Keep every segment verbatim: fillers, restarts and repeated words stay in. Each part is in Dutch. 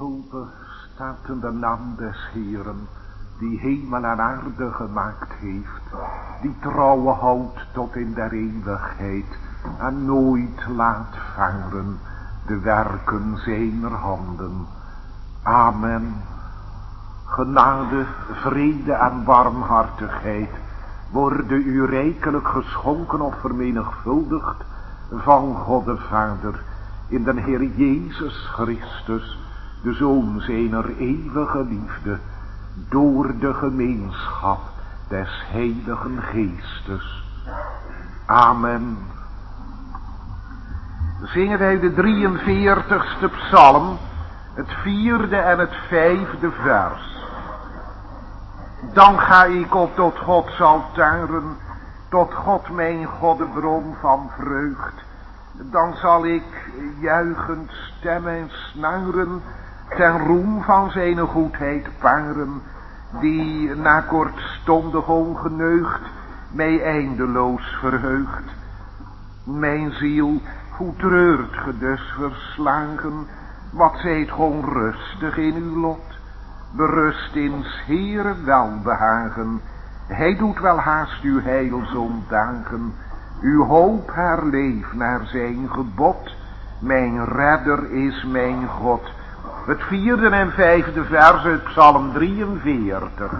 Open staat in de naam des Heeren, die hemel en aarde gemaakt heeft, die trouwe houdt tot in der eeuwigheid en nooit laat varen de werken zijner handen. Amen. Genade, vrede en barmhartigheid worden u rijkelijk geschonken of vermenigvuldigd van God de Vader in den Heer Jezus Christus, de Zoon zijner eeuwige liefde, door de gemeenschap des Heiligen Geestes. Amen. Zingen wij de drieënveertigste psalm, het vierde en het vijfde vers. Dan ga ik op tot Gods altaren, tot God mijn God de bron van vreugd. Dan zal ik juichend stemmen en snaren, ten roem van zijn goedheid paren, die na kortstondig ongeneugd mij eindeloos verheugt. Mijn ziel, hoe treurt ge dus verslagen, wat zijt onrustig in uw lot, berust in 's Heeren welbehagen, hij doet wel haast uw heil zondagen, uw hoop herleeft naar zijn gebod, mijn redder is mijn God. Het vierde en vijfde vers uit Psalm drieënveertig.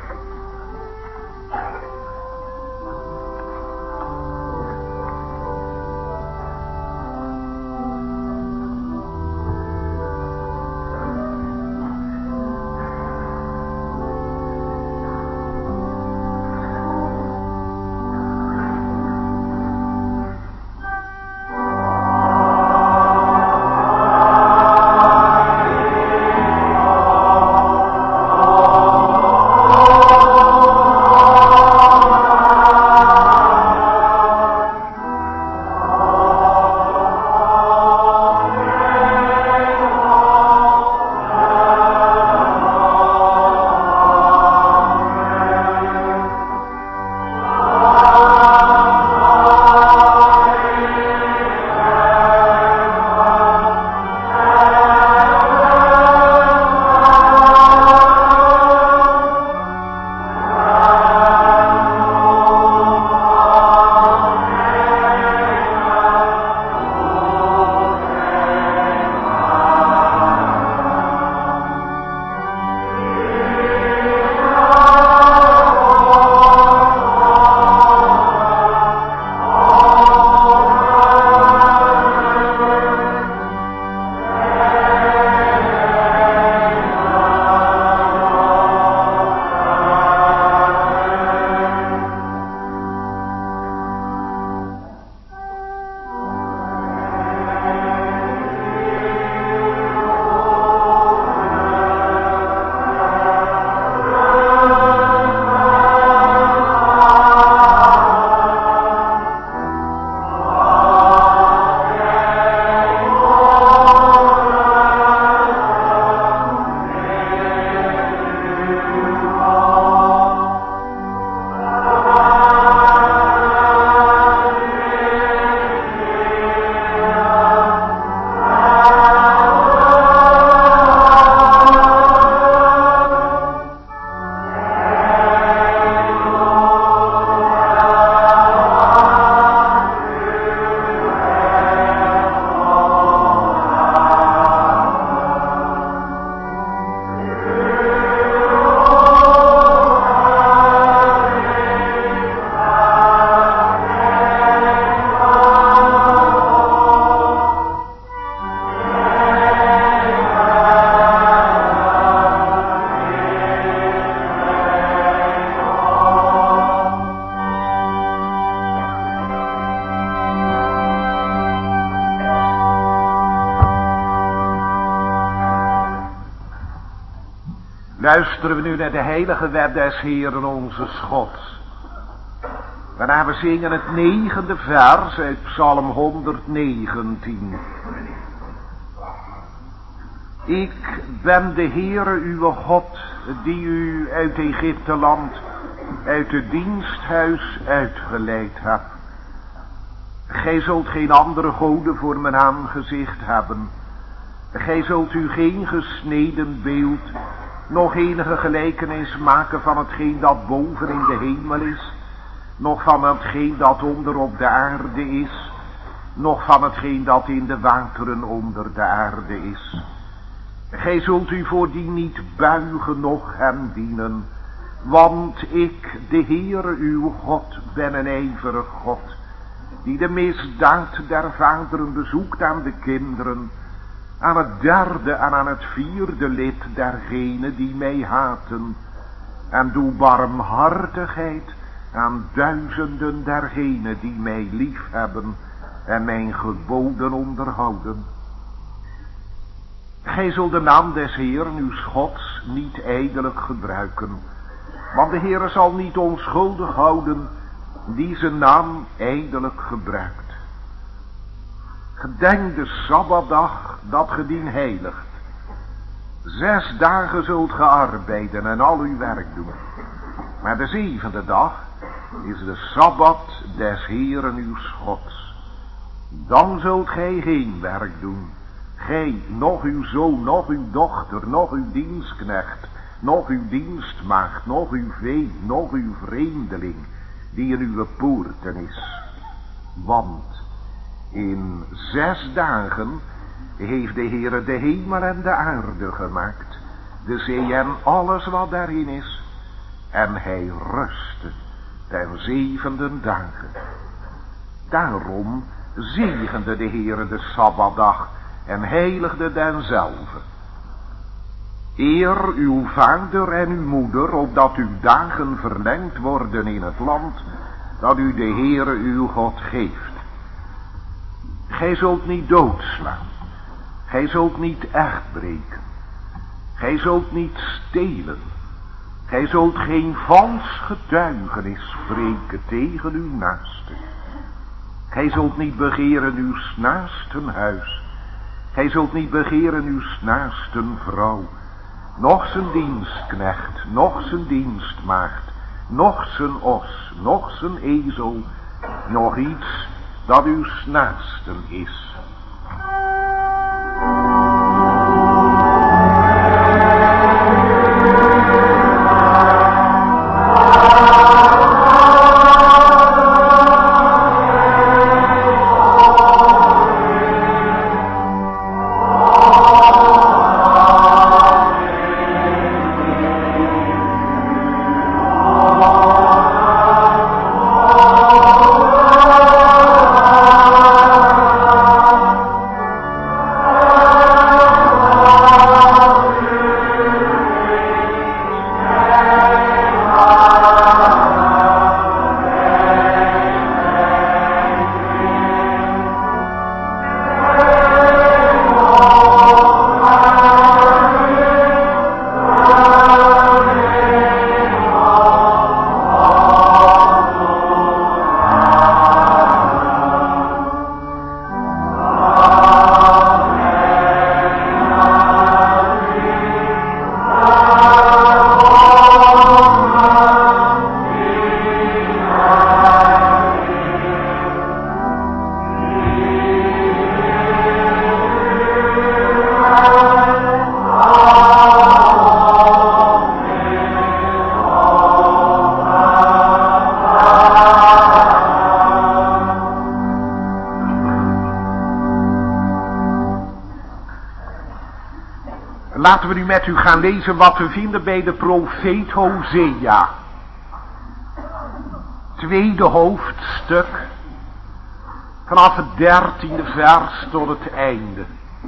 Luisteren we nu naar de heilige wet des Heeren onze Gods. Waarna we zingen het negende vers uit Psalm honderdnegentien. Ik ben de Heere uw God, die u uit Egypte land, uit het diensthuis uitgeleid hebt. Gij zult geen andere goden voor mijn aangezicht hebben. Gij zult u geen gesneden beeld, nog enige gelijkenis maken van hetgeen dat boven in de hemel is, nog van hetgeen dat onder op de aarde is, nog van hetgeen dat in de wateren onder de aarde is. Gij zult u voor die niet buigen, noch hem dienen, want ik, de Heere uw God, ben een ijverig God, die de misdaad der vaderen bezoekt aan de kinderen, aan het derde en aan het vierde lid dergenen die mij haten, en doe barmhartigheid aan duizenden dergenen die mij lief hebben en mijn geboden onderhouden. Gij zult de naam des Heeren uw Gods niet ijdelijk gebruiken, want de Heere zal niet onschuldig houden die zijn naam ijdelijk gebruikt. Gedenk de Sabbatdag dat ge dien heiligt. Zes dagen zult ge arbeiden en al uw werk doen. Maar de zevende dag is de Sabbat des Heeren uw Gods. Dan zult gij geen werk doen. Gij, nog uw zoon, nog uw dochter, nog uw dienstknecht, nog uw dienstmaagd, nog uw vee, nog uw vreemdeling, die in uw poorten is. Want in zes dagen heeft de Heere de hemel en de aarde gemaakt, de zee en alles wat daarin is, en hij rustte ten zevende dagen. Daarom zegende de Heere de Sabbatdag en heiligde denzelve. Eer uw vader en uw moeder, opdat uw dagen verlengd worden in het land dat u de Heere uw God geeft. Gij zult niet doodslaan, gij zult niet echt breken, gij zult niet stelen, gij zult geen vals getuigenis spreken tegen uw naaste. Gij zult niet begeren uw naasten huis, gij zult niet begeren uw naasten vrouw, noch zijn dienstknecht, noch zijn dienstmaagd, noch zijn os, noch zijn ezel, nog iets dat uw naasten is. Laten we nu met u gaan lezen wat we vinden bij de profeet Hosea. Tweede hoofdstuk, vanaf het dertiende vers tot het einde.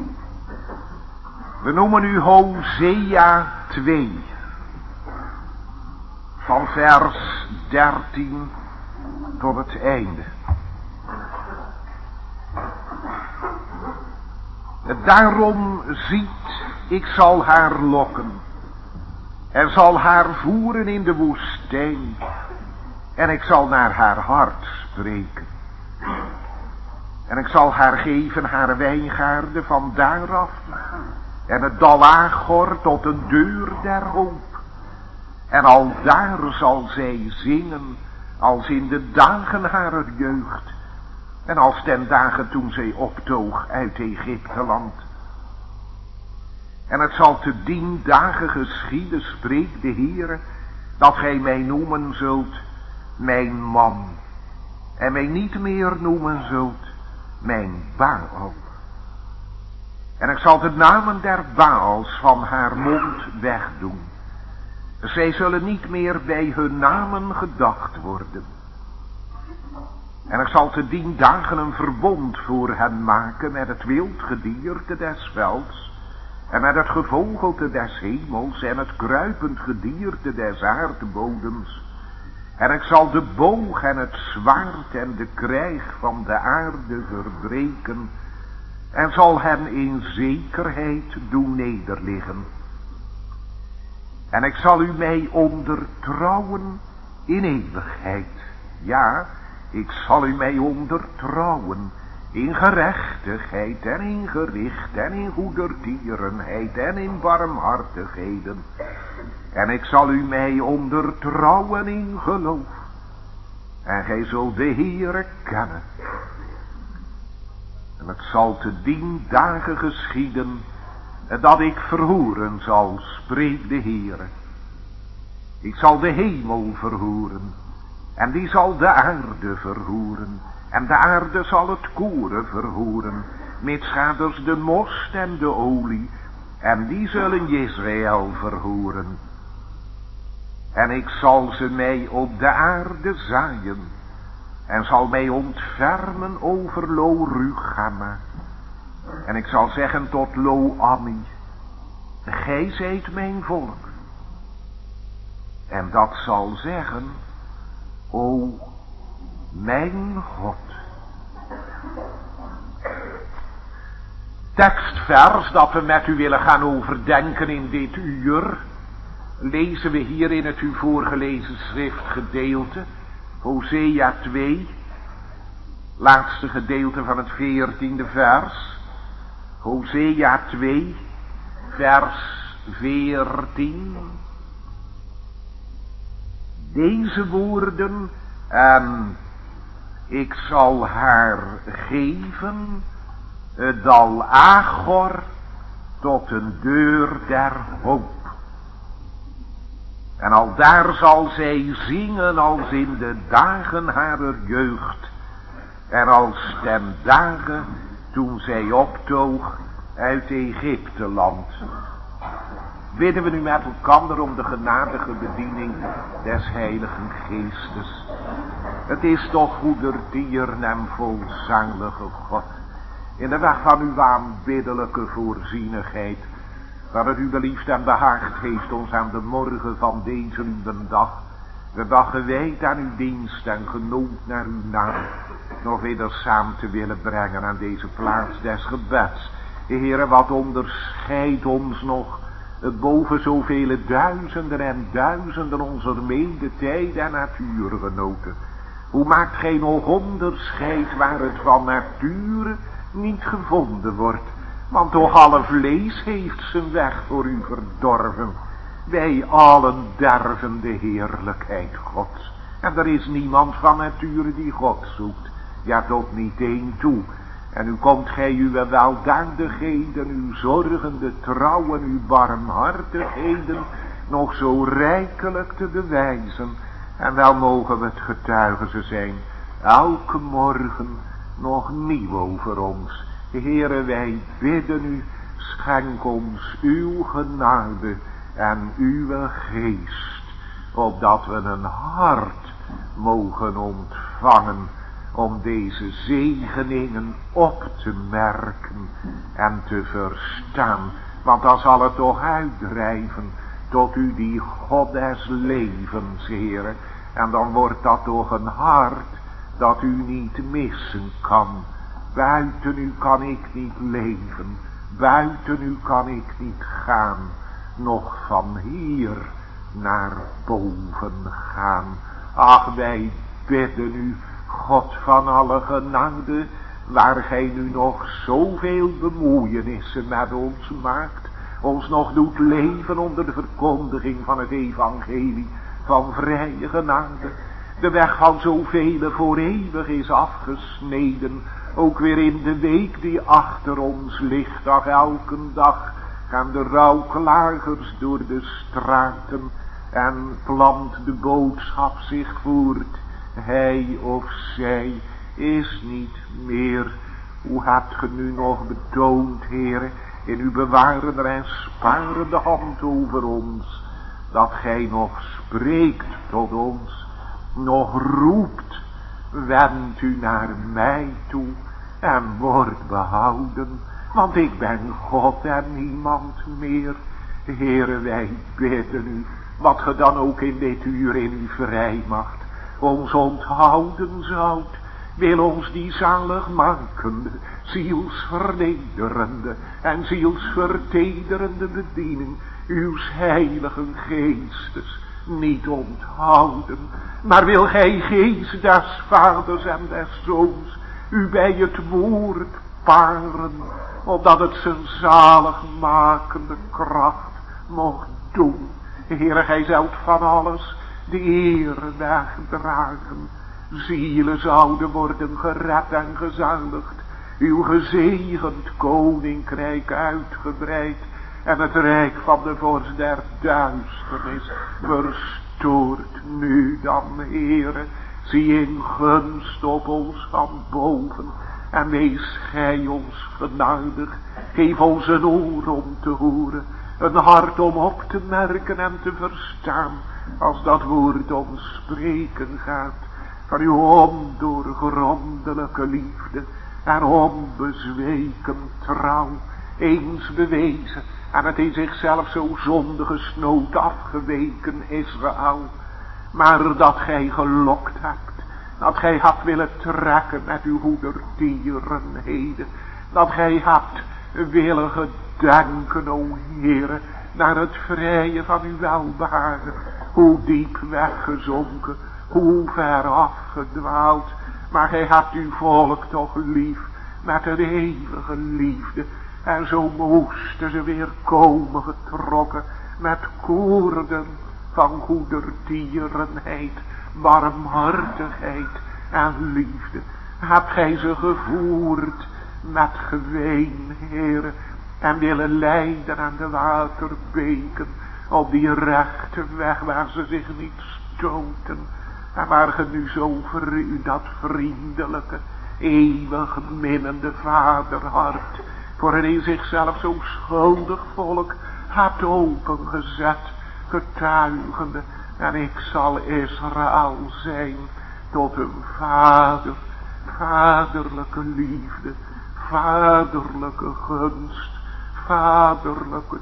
We noemen nu Hosea twee, van vers dertien tot het einde. Daarom ziet, ik zal haar lokken en zal haar voeren in de woestijn en ik zal naar haar hart spreken. En ik zal haar geven haar wijngaarden van daaraf en het dal Agor tot een deur der hoop. En al daar zal zij zingen als in de dagen harer jeugd en als ten dagen toen zij optoog uit Egypteland. En het zal te dien dagen geschieden, spreekt de Heere, dat gij mij noemen zult mijn man. En mij niet meer noemen zult mijn Baal. En ik zal de namen der Baals van haar mond wegdoen. Zij zullen niet meer bij hun namen gedacht worden. En ik zal te dien dagen een verbond voor hen maken met het wild gedierte des velds, en met het gevogelte des hemels, en het kruipend gedierte des aardbodems. En ik zal de boog en het zwaard en de krijg van de aarde verbreken, en zal hen in zekerheid doen nederliggen. En ik zal u mij ondertrouwen in eeuwigheid. Ja, ik zal u mij ondertrouwen in gerechtigheid en in gericht en in goedertierenheid en in barmhartigheden. En ik zal u mij ondertrouwen in geloof. En gij zult de Heere kennen. En het zal te dien dagen geschieden dat ik verhoeren zal, spreekt de Heere. Ik zal de hemel verhoeren, en die zal de aarde verhoeren, en de aarde zal het koren verhoeren, mitsgaders de most en de olie, en die zullen Israël verhoeren. En ik zal ze mij op de aarde zaaien, en zal mij ontfermen over Lo Rugamma. En ik zal zeggen tot Lo Ammi, gij zijt mijn volk. En dat zal zeggen, o mijn God. Tekstvers dat we met u willen gaan overdenken in dit uur, lezen we hier in het u voorgelezen schriftgedeelte, Hosea twee, laatste gedeelte van het veertiende vers. Hosea twee, vers veertien. Deze woorden, en ik zal haar geven, het dal Agor, tot een deur der hoop. En al daar zal zij zingen als in de dagen harer jeugd, en als ten dagen toen zij optoog uit Egypteland. Bidden we nu met elkaar om de genadige bediening des Heiligen Geestes. Het is toch goedertieren en volzanglige God, in de weg van uw aanbiddelijke voorzienigheid, dat het u beliefd en behaagd heeft ons aan de morgen van deze uw dag, de dag gewijd aan uw dienst en genoemd naar uw naam, nog weer samen te willen brengen aan deze plaats des gebeds. Heere, wat onderscheidt ons nog boven zoveel duizenden en duizenden onze medetijd en natuurgenoten? Hoe maakt gij nog onderscheid waar het van nature niet gevonden wordt? Want toch alle vlees heeft zijn weg voor u verdorven. Wij allen derven de heerlijkheid Gods. En er is niemand van nature die God zoekt. Ja, tot niet één toe. En nu komt gij uw weldadigheden, uw zorgende trouwen, uw barmhartigheden nog zo rijkelijk te bewijzen. En wel mogen we het getuigen ze zijn, elke morgen nog nieuw over ons. Heere, wij bidden u, schenk ons uw genade en uw geest, opdat we een hart mogen ontvangen om deze zegeningen op te merken en te verstaan. Want dan zal het toch uitdrijven tot u die God des levens, Heere. En dan wordt dat toch een hart dat u niet missen kan. Buiten u kan ik niet leven, buiten u kan ik niet gaan, nog van hier naar boven gaan. Ach, wij bidden u, God van alle genade, waar gij nu nog zoveel bemoeienissen met ons maakt, ons nog doet leven onder de verkondiging van het evangelie van vrije genade. De weg van zoveel voor eeuwig is afgesneden, ook weer in de week die achter ons ligt. Ach, elke dag gaan de rouwklagers door de straten en plant de boodschap zich voort. Hij of zij is niet meer. Hoe hebt ge nu nog betoond, Heere, in uw bewarende en sparende hand over ons, dat gij nog spreekt tot ons, nog roept, wendt u naar mij toe en wordt behouden, want ik ben God en niemand meer. Heere, wij bidden u, wat ge dan ook in dit uur in uw vrijmacht ons onthouden zoudt, wil ons die zaligmakende, zielsvernederende en zielsvertederende bediening uws heilige geestes niet onthouden, maar wil gij, geest des vaders en des zoons, u bij het woord paren, opdat het zijn zaligmakende kracht mocht doen. Heere, gij zult van alles de eer wegdragen. Zielen zouden worden gered en gezuinigd, uw gezegend koninkrijk uitgebreid, en het rijk van de vorst der duisternis verstoord. Nu dan, Heere, zie in gunst op ons van boven, en wees gij ons genadig. Geef ons een oor om te horen, een hart om op te merken en te verstaan, als dat woord ons spreken gaat, van uw ondoorgrondelijke liefde en onbezweken trouw, eens bewezen aan het in zichzelf zo zondige snood afgeweken Israël, maar dat gij gelokt hebt, dat gij hebt willen trekken met uw goedertierenheden, dat gij hebt willen gedenken, o Heere, naar het vrije van uw welbehagen, hoe diep weggezonken, hoe ver afgedwaald, maar gij hebt uw volk toch lief met een eeuwige liefde, en zo moesten ze weer komen getrokken met koorden van goedertierenheid, barmhartigheid en liefde. Hebt gij ze gevoerd met geween, Heere, en willen leiden aan de waterbeken, op die rechte weg waar ze zich niet stoten, en waar ge nu zo voor u dat vriendelijke, eeuwig minnende vaderhart voor een in zichzelf zo schuldig volk hebt opengezet, getuigende, en ik zal Israël zijn tot een vader, vaderlijke liefde, vaderlijke gunst, vaderlijke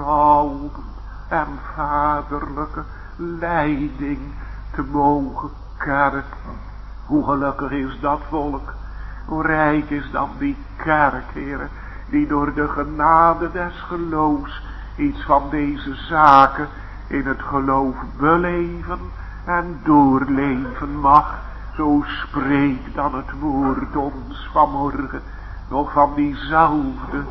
trouw en vaderlijke leiding te mogen kerk. Hoe gelukkig is dat volk, hoe rijk is dan die kerk, Heere, die door de genade des geloofs iets van deze zaken in het geloof beleven en doorleven mag. Zo spreekt dan het woord ons vanmorgen nog van diezelfde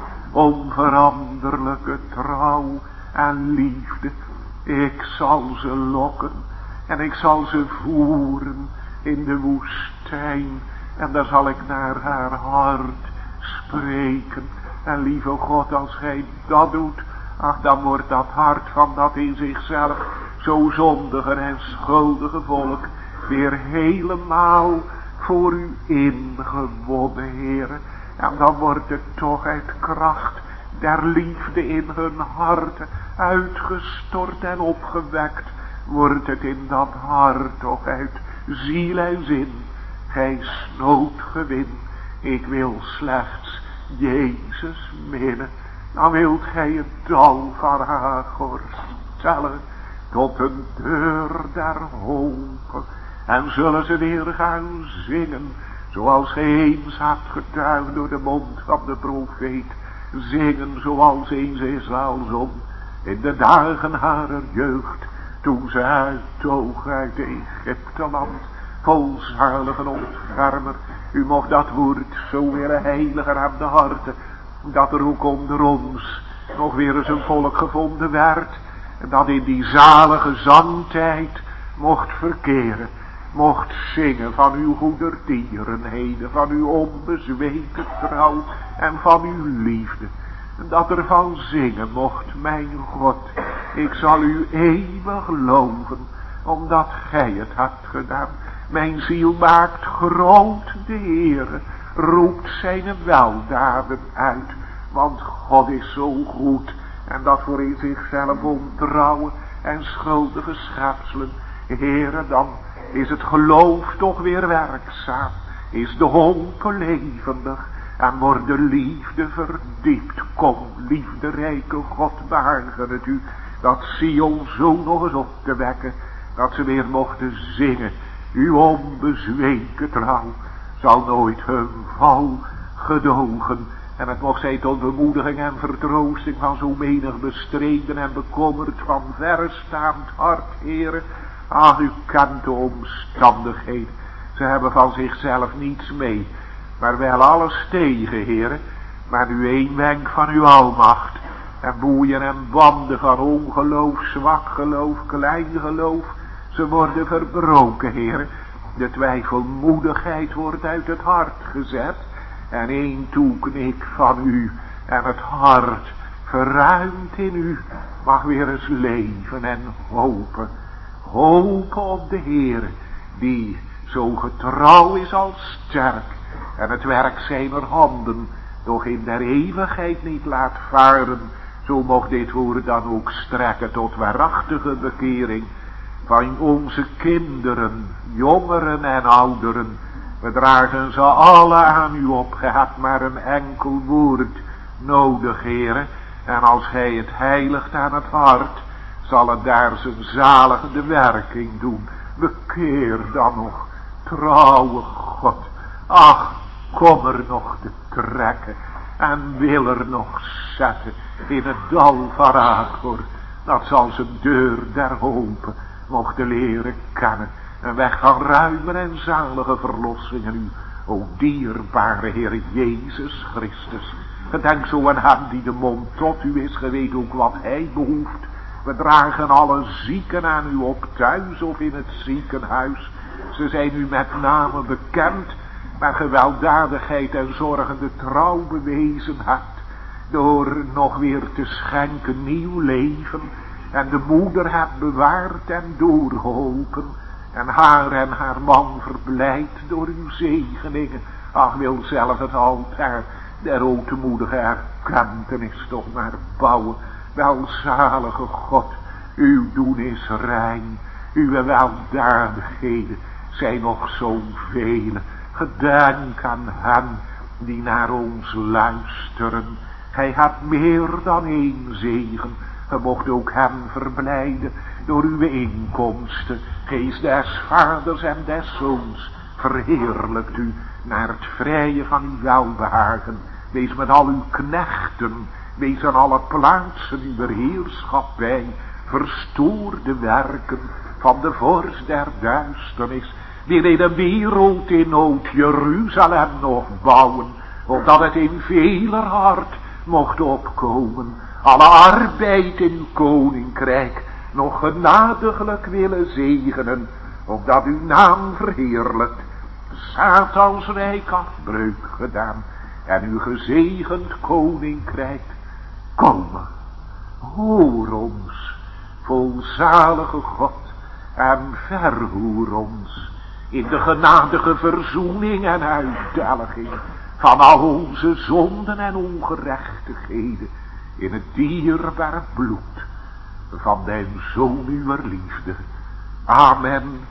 onveranderlijke trouw en liefde. Ik zal ze lokken en ik zal ze voeren in de woestijn, en daar zal ik naar haar hart spreken. En lieve God, als gij dat doet, ach, dan wordt dat hart van dat in zichzelf zo zondige en schuldige volk weer helemaal voor u ingewonnen, Heere. En dan wordt het toch uit kracht der liefde in hun harten uitgestort en opgewekt, wordt het in dat hart toch uit ziel en zin, gij snoodgewin. Ik wil slechts Jezus minnen, dan wilt gij het dal van Hagor stellen tot een deur der hopen, en zullen ze weer gaan zingen, zoals gij eens hebt getuigd door de mond van de profeet, zingen zoals eens Israël zong in de dagen harer jeugd, toen ze uittoog uit Egypteland, vol zalige ontfermer. U mocht dat woord zo willen heiligen aan de harten, dat er ook onder ons nog weer eens een volk gevonden werd, en dat in die zalige zangtijd mocht verkeren, mocht zingen van uw goedertierenheden, van uw onbezweken trouw en van uw liefde. dat er van zingen mocht, mijn God. Ik zal u eeuwig loven, omdat gij het hebt gedaan. Mijn ziel maakt groot de Heere, roept zijn weldaden uit. Want God is zo goed, en dat voor in zichzelf ontrouwe en schuldige schepselen. Heere, dan is het geloof toch weer werkzaam, is de hoop levendig en wordt de liefde verdiept. Kom, liefderijke God, behagen het u, dat Sion zo nog eens op te wekken, dat ze weer mochten zingen. Uw onbezweken trouw zal nooit hun val gedogen. En het mocht zij tot bemoediging en vertroosting van zo menig bestreden en bekommerd van verrestaand hart, Heere. Ach, u kent de omstandigheden. Ze hebben van zichzelf niets mee, maar wel alles tegen, Heere. Maar nu één wenk van uw almacht, en boeien en banden van ongeloof, zwak geloof, klein geloof, ze worden verbroken, Heere. De twijfelmoedigheid wordt uit het hart gezet, en één toeknik van u, en het hart verruimd in u, mag weer eens leven en hopen. Hopen op de Heere, die zo getrouw is als sterk, en het werk zijner handen doch in der eeuwigheid niet laat varen. Zo mocht dit woord dan ook strekken tot waarachtige bekering van onze kinderen, jongeren en ouderen. We dragen ze alle aan u op, ge hebt maar een enkel woord nodig, Heere. En als gij het heiligt aan het hart, zal het daar zijn zaligende werking doen. Bekeer dan nog, trouwe God. Ach, kom er nog te trekken en wil er nog zetten in het dal van Achor. Dat zal zijn deur der hoop mochten leren kennen en weg gaan ruimen en zalige verlossingen u, o dierbare Heer Jezus Christus. Gedenk zo aan hem die de mond tot u is, ge weet ook wat hij behoeft. We dragen alle zieken aan u op, thuis of in het ziekenhuis. Ze zijn u met name bekend, maar gewelddadigheid en zorgende trouw bewezen hebt, door nog weer te schenken nieuw leven, en de moeder hebt bewaard en doorgeholpen, en haar en haar man verblijd door uw zegeningen. Ach, wil zelf het altaar der ootmoedige erkentenis toch maar bouwen. Welzalige God, uw doen is rein, uw weldadigheden zijn nog zoveel. Gedenk aan hen die naar ons luisteren. Gij hebt meer dan één zegen, ge mocht ook hen verblijden door uw inkomsten. Geest des vaders en des zoons, verheerlijkt u naar het vrije van uw welbehagen. Wees met al uw knechten, wees aan alle plaatsen uw heerschappij. Verstoor de werken van de vorst der duisternis, die in de wereld in nood Jeruzalem nog bouwen, opdat het in veler hart mocht opkomen. Alle arbeid in uw koninkrijk nog genadiglijk willen zegenen, opdat uw naam verheerlijkt. Satans rijk afbreuk gedaan en uw gezegend koninkrijk komen. Hoor ons, volzalige God, en vervoer ons in de genadige verzoening en uitdelging van al onze zonden en ongerechtigheden, in het dierbare bloed van den Zoon uwer liefde. Amen.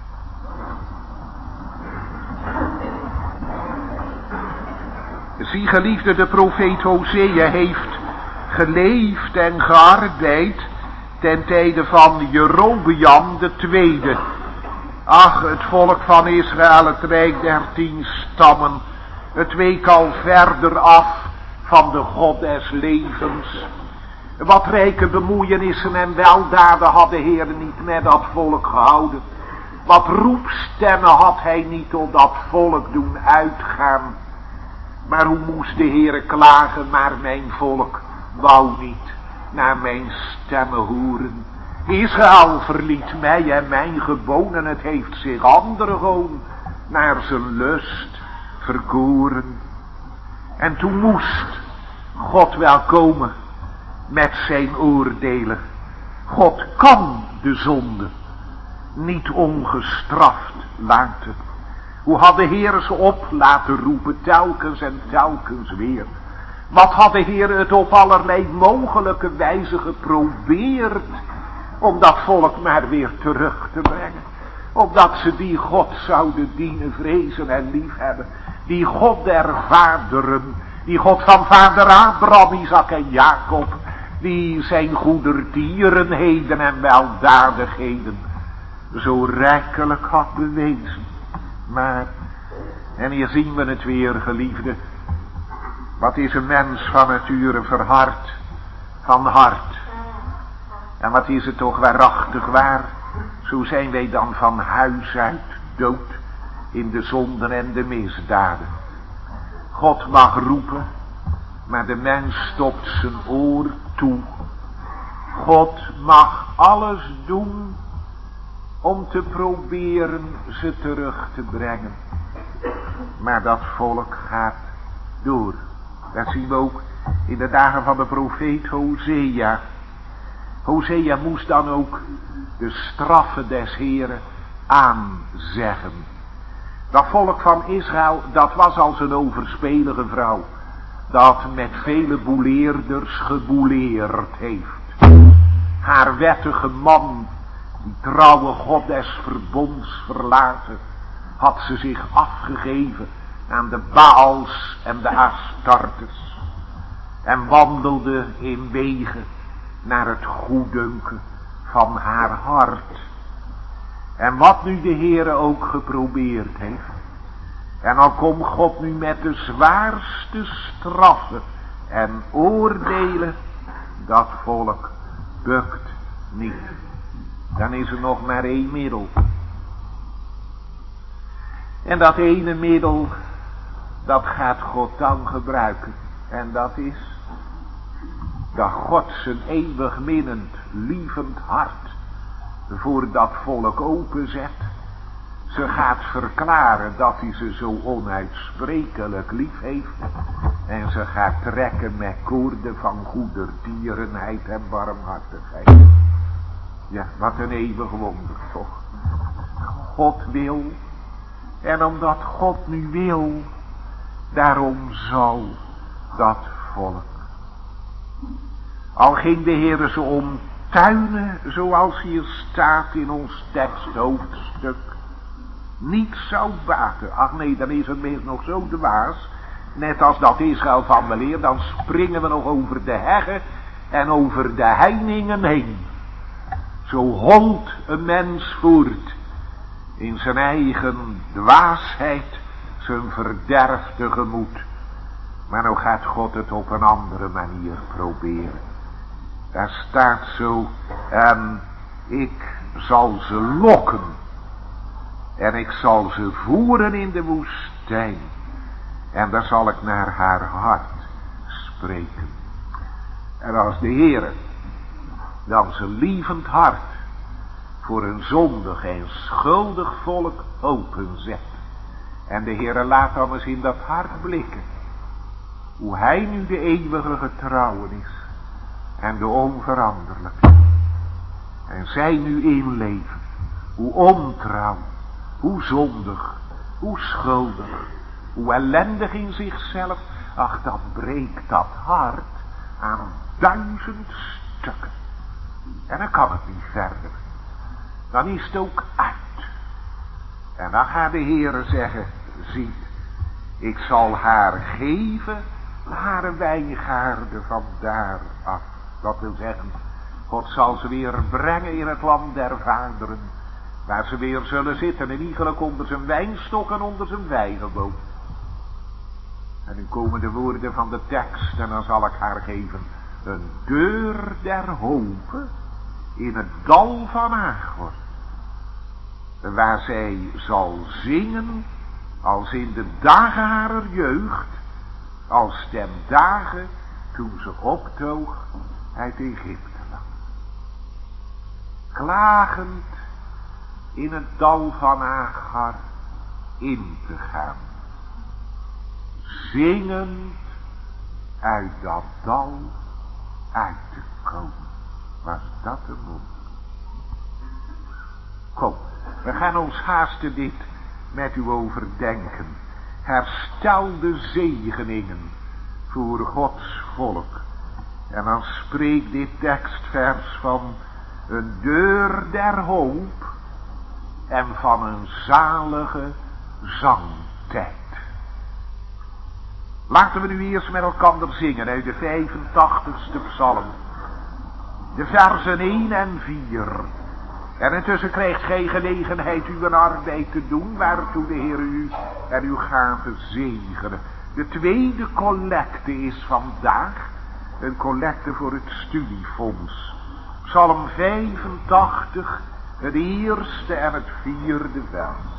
Zie, geliefde, de profeet Hosea heeft geleefd en gearbeid ten tijde van Jerobeam de tweede. Ach, het volk van Israël, het rijk der tien stammen, het week al verder af van de God des levens. Wat rijke bemoeienissen en weldaden had de Heer niet met dat volk gehouden. Wat roepstemmen had hij niet tot dat volk doen uitgaan. Maar hoe moest de Heere klagen, maar mijn volk wou niet naar mijn stemmen horen. Israël verliet mij en mijn geboden, het heeft zich andere gewoon naar zijn lust verkoren. En toen moest God wel komen met zijn oordelen. God kan de zonde niet ongestraft laten. Hoe had de Heer ze op laten roepen, telkens en telkens weer. Wat had de Heer het op allerlei mogelijke wijze geprobeerd om dat volk maar weer terug te brengen. Opdat ze die God zouden dienen, vrezen en liefhebben. Die God der vaderen, die God van vader Abraham, Isaac en Jacob, die zijn goedertierenheden en weldadigheden zo rijkelijk had bewezen. Maar, en hier zien we het weer, geliefde. Wat is een mens van nature verhard, van hart. En wat is het toch waarachtig waar. Zo zijn wij dan van huis uit dood in de zonden en de misdaden. God mag roepen, maar de mens stopt zijn oor toe. God mag alles doen om te proberen ze terug te brengen. Maar dat volk gaat door. Dat zien we ook in de dagen van de profeet Hosea. Hosea moest dan ook de straffen des Heren aanzeggen. Dat volk van Israël, dat was als een overspelige vrouw, dat met vele boeleerders geboeleerd heeft. Haar wettige man, die trouwe God des verbonds verlaten, had ze zich afgegeven aan de Baals en de Astartes. En wandelde in wegen naar het goeddunken van haar hart. En wat nu de Heere ook geprobeerd heeft. En al komt God nu met de zwaarste straffen en oordelen, dat volk bukt niet. Dan is er nog maar één middel. En dat ene middel, dat gaat God dan gebruiken. En dat is dat God zijn eeuwig minnend, lievend hart voor dat volk openzet. Ze gaat verklaren dat hij ze zo onuitsprekelijk lief heeft. En ze gaat trekken met koorden van goedertierenheid en barmhartigheid. Ja, wat een eeuwig wonder toch. God wil. En omdat God nu wil, daarom zal dat volk. Al ging de Heere ze omtuinen, zoals hier staat in ons teksthoofdstuk, niet zou baten. Ach nee, dan is het mens nog zo dwaas. Net als dat Israël van weleer, dan springen we nog over de heggen en over de heiningen heen. Zo holt een mens voort in zijn eigen dwaasheid zijn verderf tegemoet. Maar nou gaat God het op een andere manier proberen. Daar staat zo, en ik zal ze lokken. En ik zal ze voeren in de woestijn. En daar zal ik naar haar hart spreken. En als de Heere dan zijn lievend hart voor een zondig en schuldig volk openzet. En de Heere laat dan eens in dat hart blikken. Hoe hij nu de eeuwige getrouwen is. En de onveranderlijke. En zij nu inleven. Hoe ontrouw. Hoe zondig. Hoe schuldig. Hoe ellendig in zichzelf. Ach, dan breekt dat hart aan duizend stukken. En dan kan het niet verder. Dan is het ook uit. En dan gaat de Heere zeggen, ziet, ik zal haar geven, haar wijngaarden van daar af. Dat wil zeggen, God zal ze weer brengen in het land der vaderen, waar ze weer zullen zitten, en iegelijk onder zijn wijnstok en onder zijn vijgenboom. En nu komen de woorden van de tekst, en dan zal ik haar geven, een deur der hope in het dal van Agor, waar zij zal zingen als in de dagen harer jeugd, als ten dagen toen ze optoog uit Egypte. Klagend in het dal van Agar in te gaan. Zingend uit dat dal uit te komen. Was dat de mond? Kom, we gaan ons haasten dit met u overdenken. Herstel de zegeningen voor Gods volk. En dan spreekt dit tekstvers van een deur der hoop en van een zalige zangtijd. Laten we nu eerst met elkaar zingen uit de vijfentachtigste psalm. De versen één en vier. En intussen krijgt gij gelegenheid uw arbeid te doen, waartoe de Heer u en uw gaven zegenen. De tweede collecte is vandaag een collecte voor het studiefonds. Psalm vijfentachtig, het eerste en het vierde vers.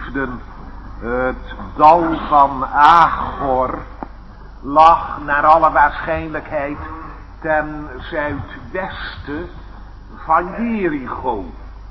geliefden, het dal van Achor lag naar alle waarschijnlijkheid ten zuidwesten van Jericho.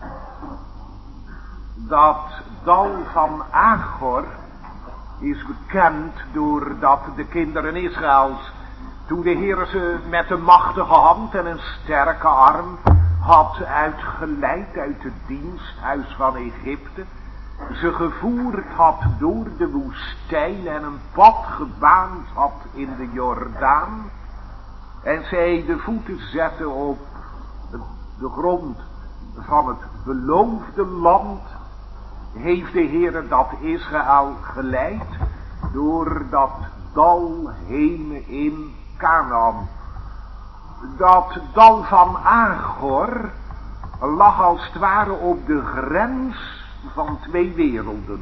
Dat dal van Achor is bekend doordat de kinderen Israëls, toen de Heer ze met een machtige hand en een sterke arm had uitgeleid uit het diensthuis van Egypte, ze gevoerd had door de woestijn en een pad gebaand had in de Jordaan, en zij de voeten zetten op de grond van het beloofde land, heeft de Heer dat Israël geleid door dat dal heen in Canaan. Dat dal van Achor lag als het ware op de grens van twee werelden.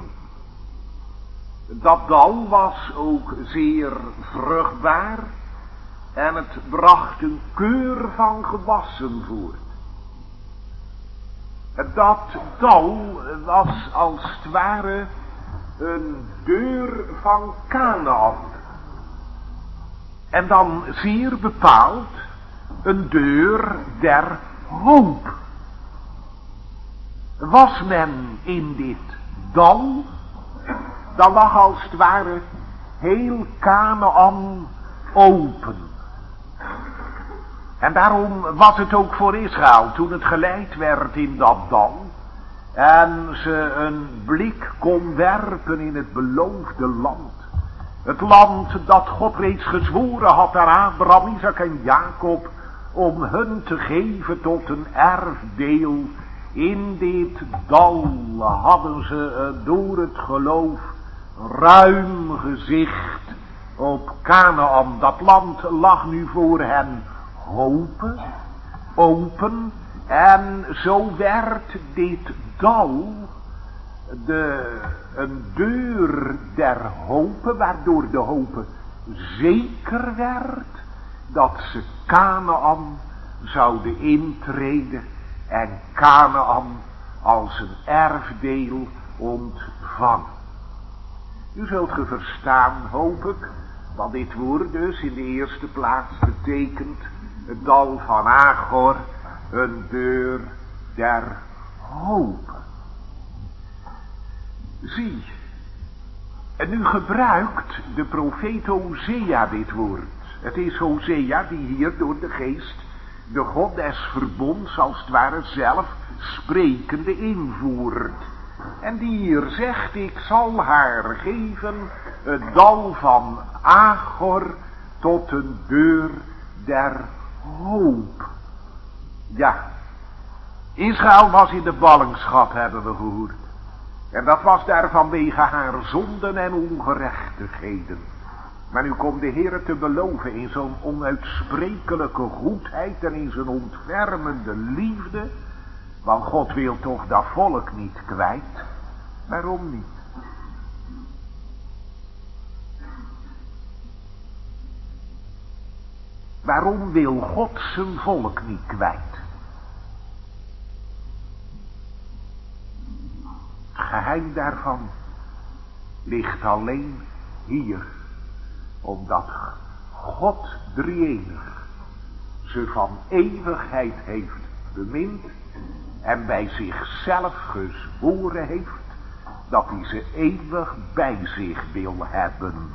Dat dal was ook zeer vruchtbaar en het bracht een keur van gewassen voort. Dat dal was als het ware een deur van Canaan. En dan zeer bepaald een deur der hoop. Was men in dit dal, dan lag als het ware heel Canaan open. En daarom was het ook voor Israël, toen het geleid werd in dat dal, en ze een blik kon werpen in het beloofde land. Het land dat God reeds gezworen had aan Abraham, Isaac en Jacob, om hun te geven tot een erfdeel. In dit dal hadden ze door het geloof ruim gezicht op Canaan. Dat land lag nu voor hen open, open, en zo werd dit dal de, een deur der hope, waardoor de hope zeker werd dat ze Canaan zouden intreden en Canaan als een erfdeel ontvangen. U zult ge verstaan, hoop ik, wat dit woord dus in de eerste plaats betekent: het dal van Achor, een deur der hoop. Zie, en nu gebruikt de profeet Hosea dit woord. Het is Hosea die hier door de geest de God des verbonds als het ware zelf sprekende invoert. En die hier zegt: ik zal haar geven het dal van Achor tot een deur der hoop. Ja, Israël was in de ballingschap, hebben we gehoord. En dat was daar vanwege haar zonden en ongerechtigheden. Maar nu komt de Heer te beloven in zo'n onuitsprekelijke goedheid en in zijn ontfermende liefde. Want God wil toch dat volk niet kwijt. Waarom niet? Waarom wil God zijn volk niet kwijt? Het geheim daarvan ligt alleen hier. Omdat God drieënig ze van eeuwigheid heeft bemind en bij zichzelf gezworen heeft dat hij ze eeuwig bij zich wil hebben.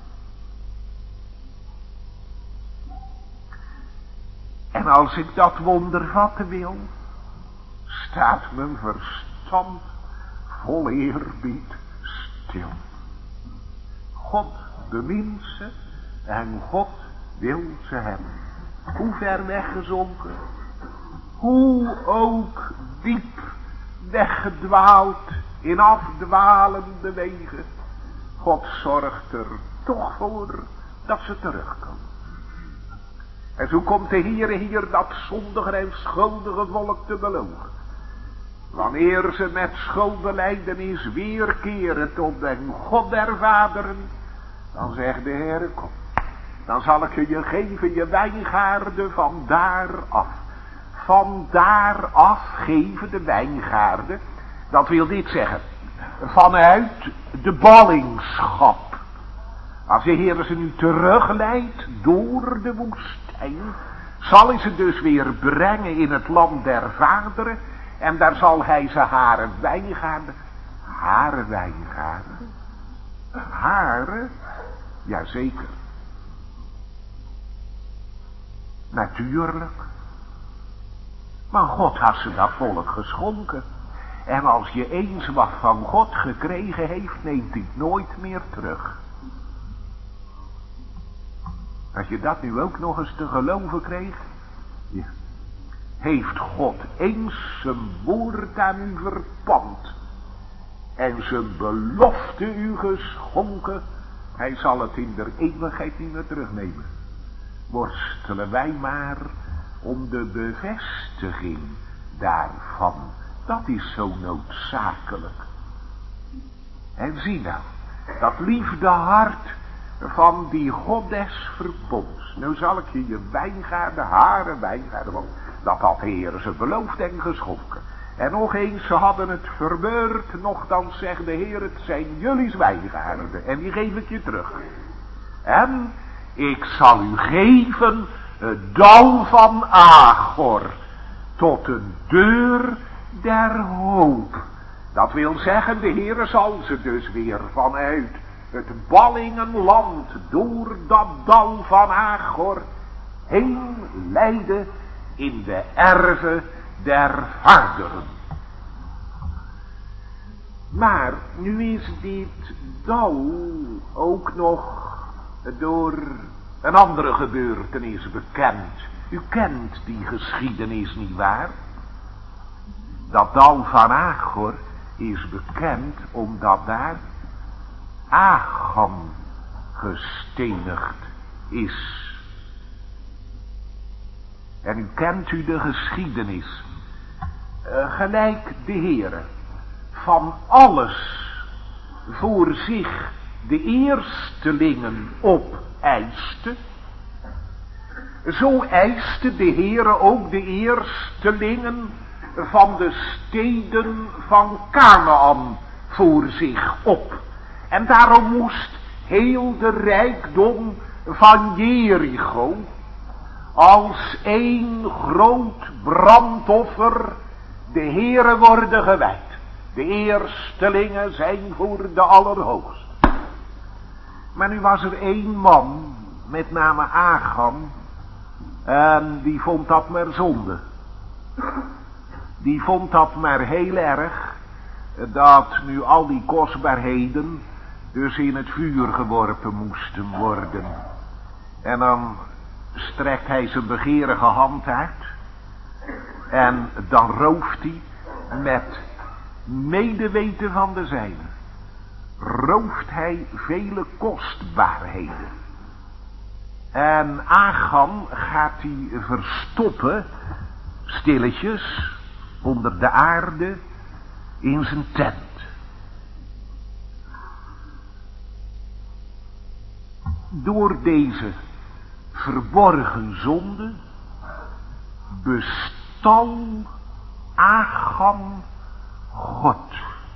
En als ik dat wonder vatten wil, staat mijn verstand vol eerbied stil. God bemint ze en God wil ze hebben. Hoe ver weggezonken, hoe ook diep weggedwaald in afdwalende wegen, God zorgt er toch voor dat ze terugkomen. En zo komt de Heer hier dat zondige en schuldige volk te belogen. Wanneer ze met schuldbelijdenis weerkeren tot de God der vaderen, dan zegt de Heer: kom, dan zal ik je geven je wijngaarden van daar af. Van daar af geven de wijngaarden. Dat wil dit zeggen. vanuit de ballingschap. Als de Heer ze nu terugleidt door de woestijn, zal hij ze dus weer brengen in het land der vaderen. En daar zal hij ze hare wijngaarden, hare wijngaarden, hare, jazeker. Natuurlijk. Maar God had ze dat volk geschonken. En als je eens wat van God gekregen heeft, neemt hij het nooit meer terug. Als je dat nu ook nog eens te geloven kreeg, ja. Heeft God eens zijn woord aan u verpand en zijn belofte u geschonken, hij zal het in der eeuwigheid niet meer terugnemen. Worstelen wij maar om de bevestiging daarvan. Dat is zo noodzakelijk. En zie nou, dat liefde hart van die God des verbonds. Nu zal ik je je wijngaarden, hare wijngaarden, want dat had de Heer ze beloofd en geschonken. En nog eens, ze hadden het verbeurd, nochtans zegt de Heer, het zijn jullie wijngaarden en die geef ik je terug. En ik zal u geven het dal van Achor tot een deur der hoop. Dat wil zeggen, de Heer zal ze dus weer vanuit het ballingenland door dat dal van Achor heen leiden in de erven der vaderen. Maar nu is dit dal ook nog door een andere gebeurtenis bekend. U kent die geschiedenis niet waar? Dat dal van Achor is bekend omdat daar Achan gestenigd is. En u kent u de geschiedenis. Uh, gelijk de Heere van alles voor zich de eerstelingen opeiste, zo eiste de Heere ook de eerstelingen van de steden van Kanaan voor zich op. En daarom moest heel de rijkdom van Jericho als één groot brandoffer de Heere worden gewijd. De eerstelingen zijn voor de Allerhoogste. Maar nu was er één man, met name Achan, en die vond dat maar zonde. Die vond dat maar heel erg, dat nu al die kostbaarheden dus in het vuur geworpen moesten worden. En dan strekt hij zijn begeerige hand uit en dan rooft hij met medeweten van de zijne, rooft hij vele kostbaarheden. En Achan gaat hij verstoppen, stilletjes, onder de aarde, in zijn tent. Door deze verborgen zonde bestal Achan God.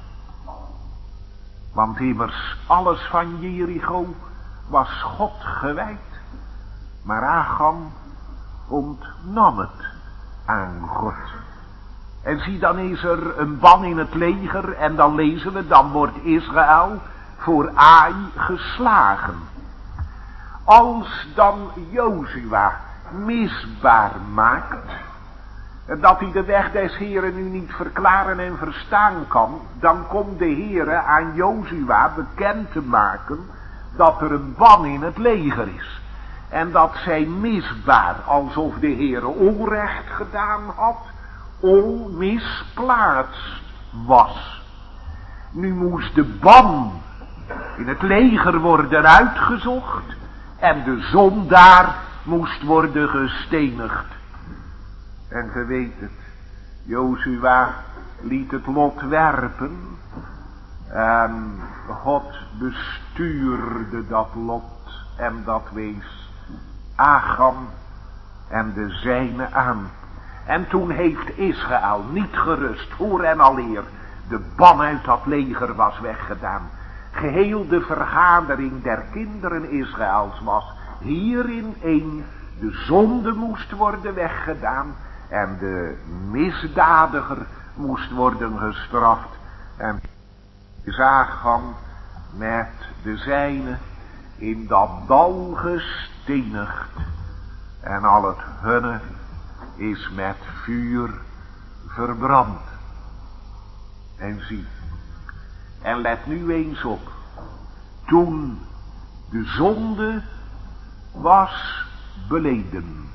Want immers alles van Jericho was God gewijd. Maar Achan ontnam het aan God. En zie, dan is er een ban in het leger en dan lezen we, dan wordt Israël voor Ai geslagen. Als dan Jozua misbaar maakt, dat hij de weg des Heren nu niet verklaren en verstaan kan, dan komt de Heere aan Jozua bekend te maken dat er een ban in het leger is. En dat zij misbaar, alsof de Heere onrecht gedaan had, onmisplaatst was. Nu moest de ban in het leger worden uitgezocht en de zondaar moest worden gestenigd. En ge weet het, Jozua liet het lot werpen en God bestuurde dat lot en dat wees Achan en de zijne aan. En toen heeft Israël niet gerust voor en aleer de ban uit dat leger was weggedaan. Geheel de vergadering der kinderen Israëls was hierin één. De zonde moest worden weggedaan en de misdadiger moest worden gestraft. En Zagan met de zijne in dat dal gestenigd. En al het hunne is met vuur verbrand. En zie, en let nu eens op. Toen de zonde was beleden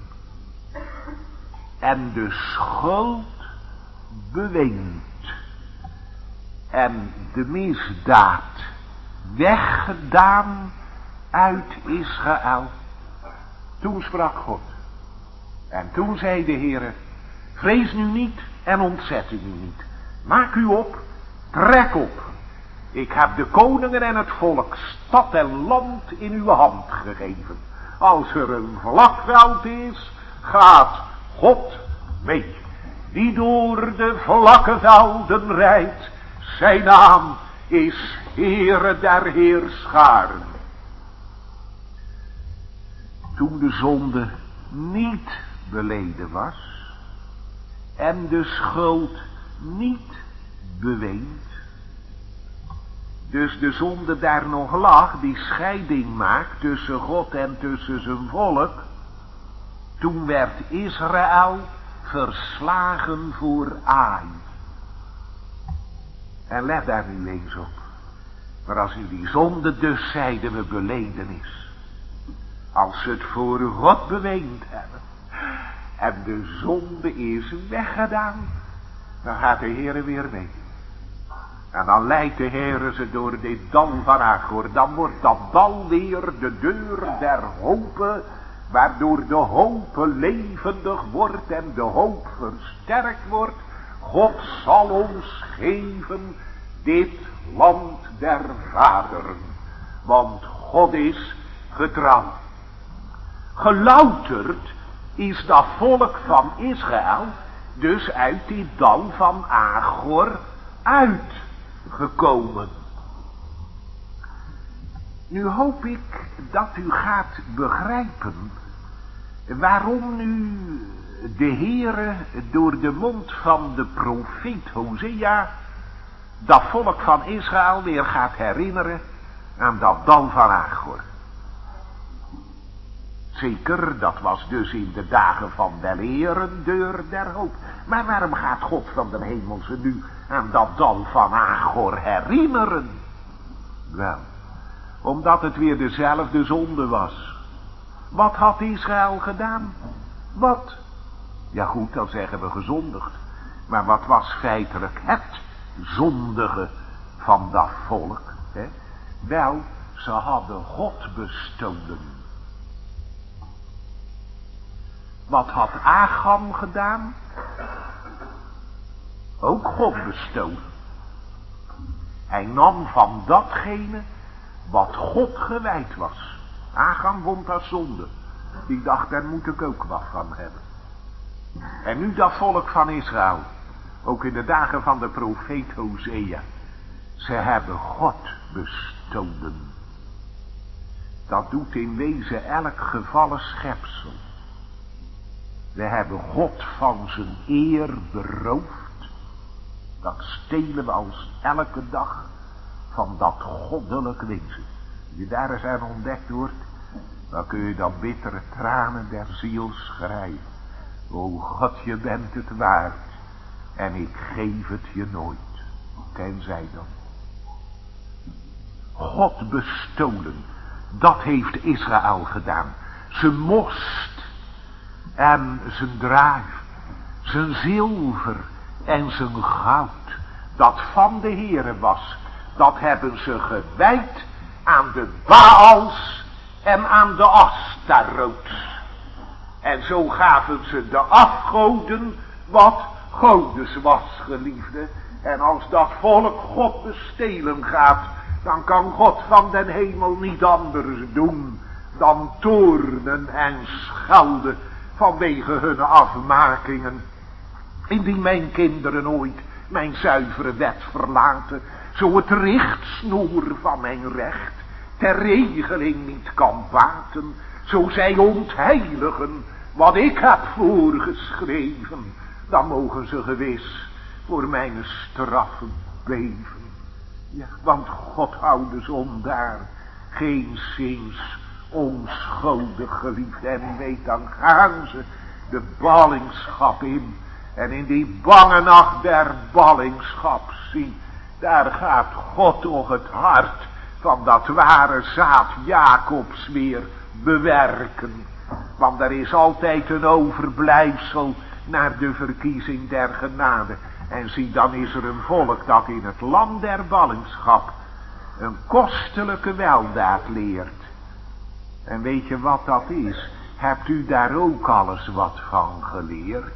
en de schuld beweend en de misdaad weggedaan uit Israël, toen sprak God. En toen zei de Heere, vrees nu niet en ontzet u nu niet. Maak u op, trek op. Ik heb de koningen en het volk, stad en land in uw hand gegeven. Als er een vlakveld is, gaat God mee. Die door de vlakke velden rijdt, zijn naam is Heere der Heerscharen. Toen de zonde niet beleden was en de schuld niet beweend, dus de zonde daar nog lag, die scheiding maakt tussen God en tussen zijn volk, toen werd Israël verslagen voor Ai. En let daar nu eens op. Maar als u die zonde dus, zeiden we, beleden is, als ze het voor God beweend hebben en de zonde is weggedaan, dan gaat de Heere weer mee. En dan leidt de Heere ze door dit dal van Achor. Dan wordt dat dal weer de deur der hope, waardoor de hoop levendig wordt en de hoop versterkt wordt. God zal ons geven dit land der vaderen, want God is getrouw. Gelouterd is dat volk van Israël dus uit die dal van Achor uitgekomen. Nu hoop ik dat u gaat begrijpen waarom nu de Heere door de mond van de profeet Hosea dat volk van Israël weer gaat herinneren aan dat dal van Achor. Zeker, dat was dus in de dagen van de Heere deur der hoop. Maar waarom gaat God van de hemel ze nu aan dat dal van Achor herinneren? Wel, omdat het weer dezelfde zonde was. Wat had Israël gedaan? Wat? Ja goed, dan zeggen we gezondigd. Maar wat was feitelijk het zondige van dat volk? Hè? Wel, ze hadden God bestolen. Wat had Agam gedaan? Ook God bestolen. Hij nam van datgene wat God gewijd was. Agam vond dat zonde. Die dacht, daar moet ik ook wat van hebben. En nu dat volk van Israël, ook in de dagen van de profeet Hosea, ze hebben God bestolen. Dat doet in wezen elk gevallen schepsel. We hebben God van zijn eer beroofd. Dat stelen we als elke dag van dat goddelijk wezen. Als je daar eens aan ontdekt wordt, dan kun je dan bittere tranen der ziel schreien. O God, je bent het waard en ik geef het je nooit. Ken zij dan? God bestolen, dat heeft Israël gedaan. Ze most en zijn druif, zijn zilver en zijn goud, dat van de Heere was, dat hebben ze gewijd aan de Baals en aan de Astarots. En zo gaven ze de afgoden wat godes was, geliefde. En als dat volk God bestelen gaat, dan kan God van den hemel niet anders doen dan toornen en schelden vanwege hun afmakingen. Indien mijn kinderen ooit mijn zuivere wet verlaten, zo het richtsnoer van mijn recht ter regeling niet kan baten, zo zij ontheiligen wat ik heb voorgeschreven, dan mogen ze gewis voor mijn straffen beven. Ja, want God houdt de zondaar geenszins onschuldig geliefd. En weet, dan gaan ze de ballingschap in. En in die bange nacht der ballingschap, zie, daar gaat God toch het hart van dat ware zaad Jacobs weer bewerken. Want er is altijd een overblijfsel naar de verkiezing der genade. En zie, dan is er een volk dat in het land der ballingschap een kostelijke weldaad leert. En weet je wat dat is? Hebt u daar ook alles wat van geleerd?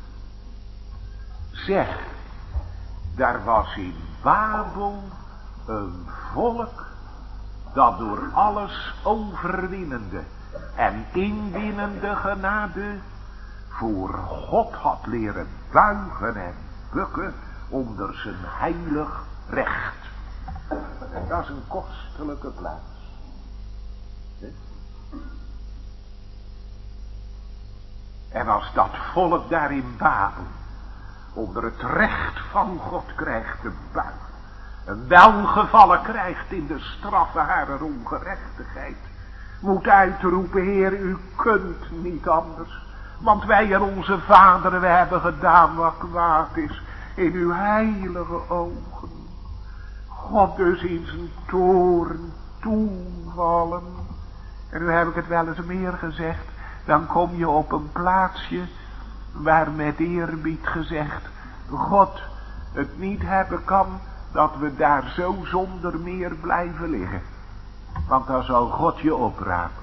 Zeg, daar was in Babel een volk dat door alles overwinnende en inwinnende genade voor God had leren buigen en bukken onder zijn heilig recht. En dat is een kostelijke plaats. En als dat volk daar in Babel onder het recht van God krijgt te buigen, een welgevallen krijgt in de straffe harer ongerechtigheid, moet uitroepen: Heer, u kunt niet anders. Want wij en onze vaderen, we hebben gedaan wat kwaad is in uw heilige ogen. God dus in zijn toorn toevallen. En nu heb ik het wel eens meer gezegd. Dan kom je op een plaatsje waar met eerbied gezegd God het niet hebben kan dat we daar zo zonder meer blijven liggen. Want dan zal God je oprapen.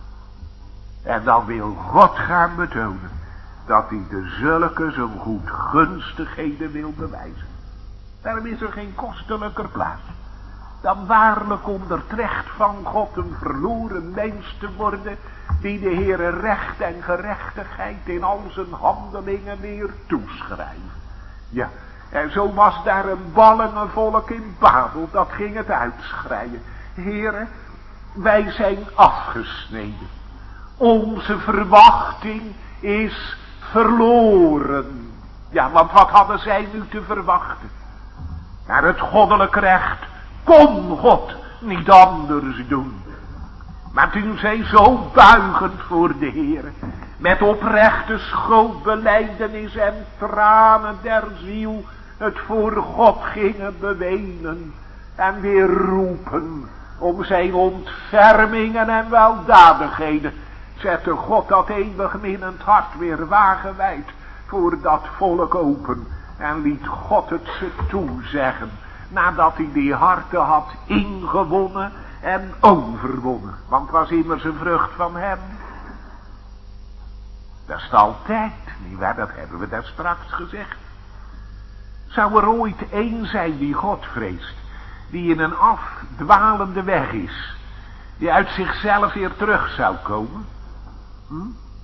En dan wil God gaan betonen dat hij de zulke zo goed gunstigheden wil bewijzen. Daarom is er geen kostelijker plaats dan waarlijk onder het recht van God een verloren mens te worden, die de Heere recht en gerechtigheid in al zijn handelingen weer toeschrijft. Ja, en zo was daar een ballenvolk in Babel, dat ging het uitschreien: Heere, wij zijn afgesneden. Onze verwachting is verloren. Ja, want wat hadden zij nu te verwachten? Naar het goddelijk recht kon God niet anders doen. Maar toen zij zo buigend voor de Heer, met oprechte schuldbelijdenis en tranen der ziel, het voor God gingen bewenen en weer roepen om zijn ontfermingen en weldadigheden, zette God dat eeuwig minnend hart weer wagenwijd voor dat volk open en liet God het ze toezeggen, nadat hij die harten had ingewonnen en overwonnen. Want het was immers een vrucht van hem. Dat is het altijd, nietwaar? Dat hebben we daar straks gezegd. Zou er ooit één zijn die God vreest, die in een afdwalende weg is, die uit zichzelf weer terug zou komen? Hm?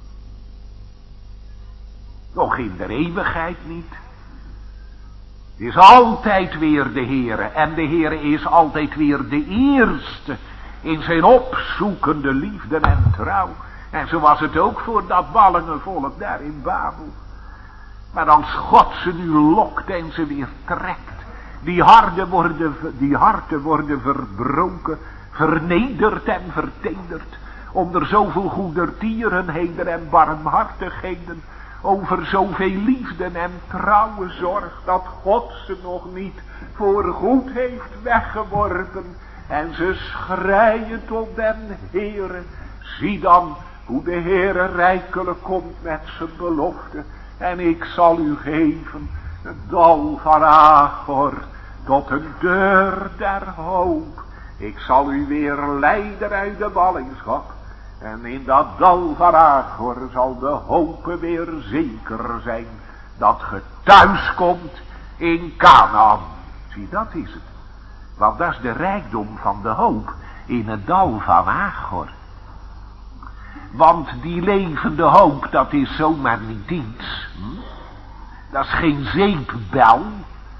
Nog in de eeuwigheid niet. Het is altijd weer de Heere, en de Heere is altijd weer de eerste in zijn opzoekende liefde en trouw. En zo was het ook voor dat ballenvolk daar in Babel. Maar als God ze nu lokt en ze weer trekt, die harten worden, die harten worden verbroken, vernederd en vertederd, onder zoveel goedertierenheden en barmhartigheden, over zoveel liefde en trouwe zorg, dat God ze nog niet voor goed heeft weggeworpen. En ze schreien tot den Heere. Zie dan hoe de Heere rijkelijk komt met zijn belofte. En ik zal u geven het dal van Achor tot een deur der hoop. Ik zal u weer leiden uit de ballingschap. En in dat dal van Achor zal de hoop weer zeker zijn dat ge thuis komt in Kanaan. Zie, dat is het. Want dat is de rijkdom van de hoop in het dal van Achor. Want die levende hoop, dat is zomaar niet iets. Hm? Dat is geen zeepbel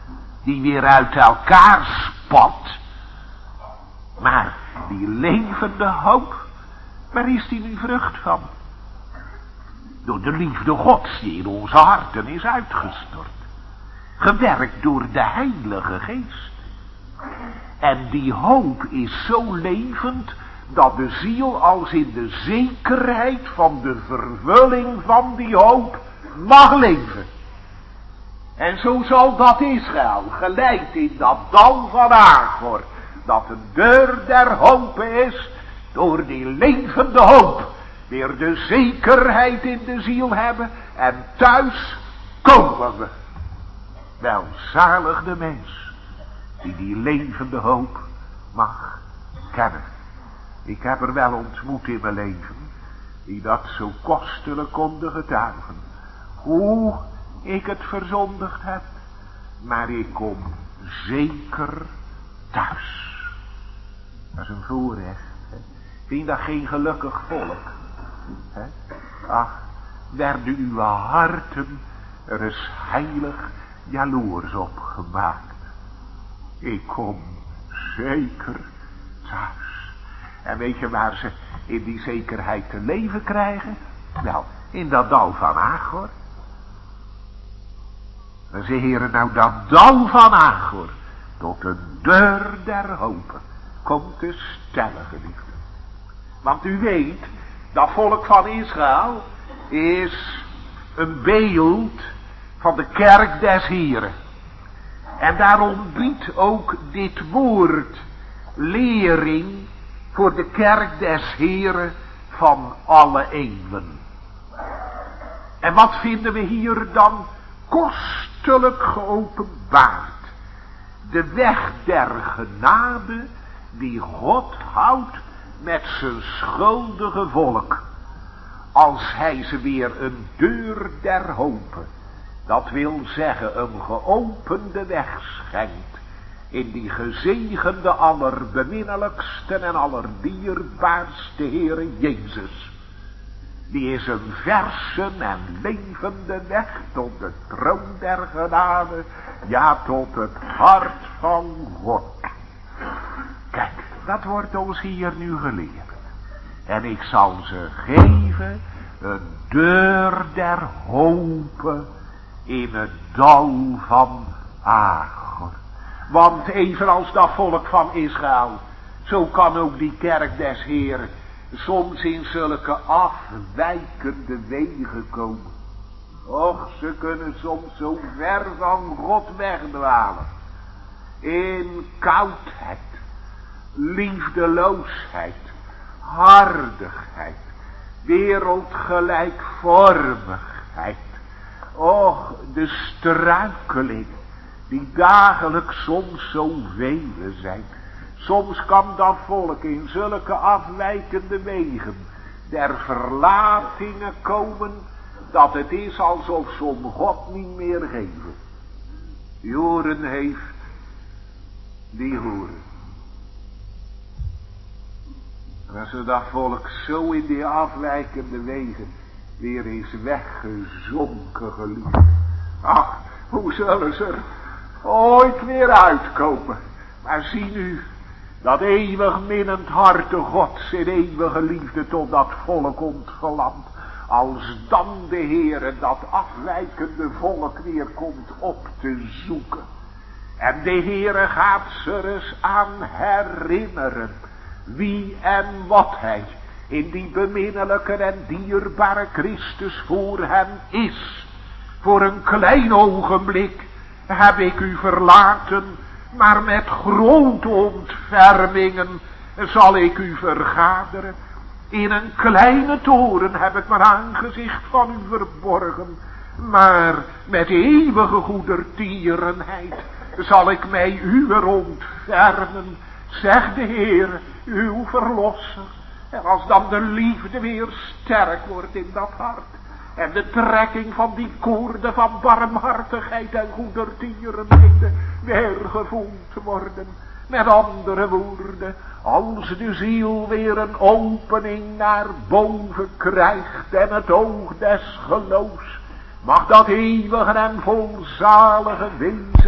die weer uit elkaar spat. Maar die levende hoop, waar is die nu vrucht van? Door de liefde Gods die in onze harten is uitgestort. Gewerkt door de Heilige Geest. En die hoop is zo levend dat de ziel als in de zekerheid van de vervulling van die hoop mag leven. En zo zal dat Israël, geleid in dat dal van Agor, dat een deur der hoop is, door die levende hoop, weer de zekerheid in de ziel hebben en thuis komen we. Welzalig de mens die die levende hoop mag kennen. Ik heb er wel ontmoet in mijn leven, die dat zo kostelijk konden getuigen. Hoe ik het verzondigd heb, maar ik kom zeker thuis. Dat is een voorrecht. Hè? Vind dat geen gelukkig volk? Hè? Ach, werden uw harten er eens heilig jaloers op gemaakt. Ik kom zeker thuis. En weet je waar ze in die zekerheid te leven krijgen? Wel, in dat dal van Agor. En ze heren, nou dat dal van Agor tot een deur der hopen komt te stellen, geliefden. Want u weet, dat volk van Israël is een beeld van de kerk des Heren. En daarom biedt ook dit woord lering voor de kerk des Heren van alle eeuwen. En wat vinden we hier dan kostelijk geopenbaard? De weg der genade die God houdt met zijn schuldige volk. Als hij ze weer een deur der hope, dat wil zeggen een geopende weg schenkt, in die gezegende allerbeminnelijkste en allerdierbaarste Heere Jezus. Die is een verse en levende weg tot de troon der genade, ja tot het hart van God. Kijk, dat wordt ons hier nu geleerd. En ik zal ze geven een deur der hope in het dal van Agor. Want evenals dat volk van Israël, zo kan ook die kerk des Heeren soms in zulke afwijkende wegen komen. Och, ze kunnen soms zo ver van God wegdwalen. In koudheid, liefdeloosheid, hardigheid, wereldgelijkvormigheid. Och, de struikelingen die dagelijks soms zo vele zijn. Soms kan dat volk in zulke afwijkende wegen der verlatingen komen, dat het is alsof ze om God niet meer geven. Die oren heeft, die horen. En als dat volk zo in die afwijkende wegen weer is weggezonken, geliefd. Ach, hoe zullen ze er ooit weer uitkomen? Maar zie nu, dat eeuwig minnend harte Gods in eeuwige liefde tot dat volk ontgeland. Als dan de Heere dat afwijkende volk weer komt op te zoeken. En de Heere gaat ze er eens aan herinneren wie en wat hij in die beminnelijke en dierbare Christus voor hem is. Voor een klein ogenblik heb ik u verlaten, maar met grote ontfermingen zal ik u vergaderen. In een kleine toren heb ik mijn aangezicht van u verborgen, maar met eeuwige goedertierenheid zal ik mij uwer ontfermen, zegt de Heer, uw verlosser. En als dan de liefde weer sterk wordt in dat hart, en de trekking van die koorden van barmhartigheid en goedertierenheid weer gevoeld worden. Met andere woorden, als de ziel weer een opening naar boven krijgt en het oog des geloofs, mag dat eeuwige en volzalige wezen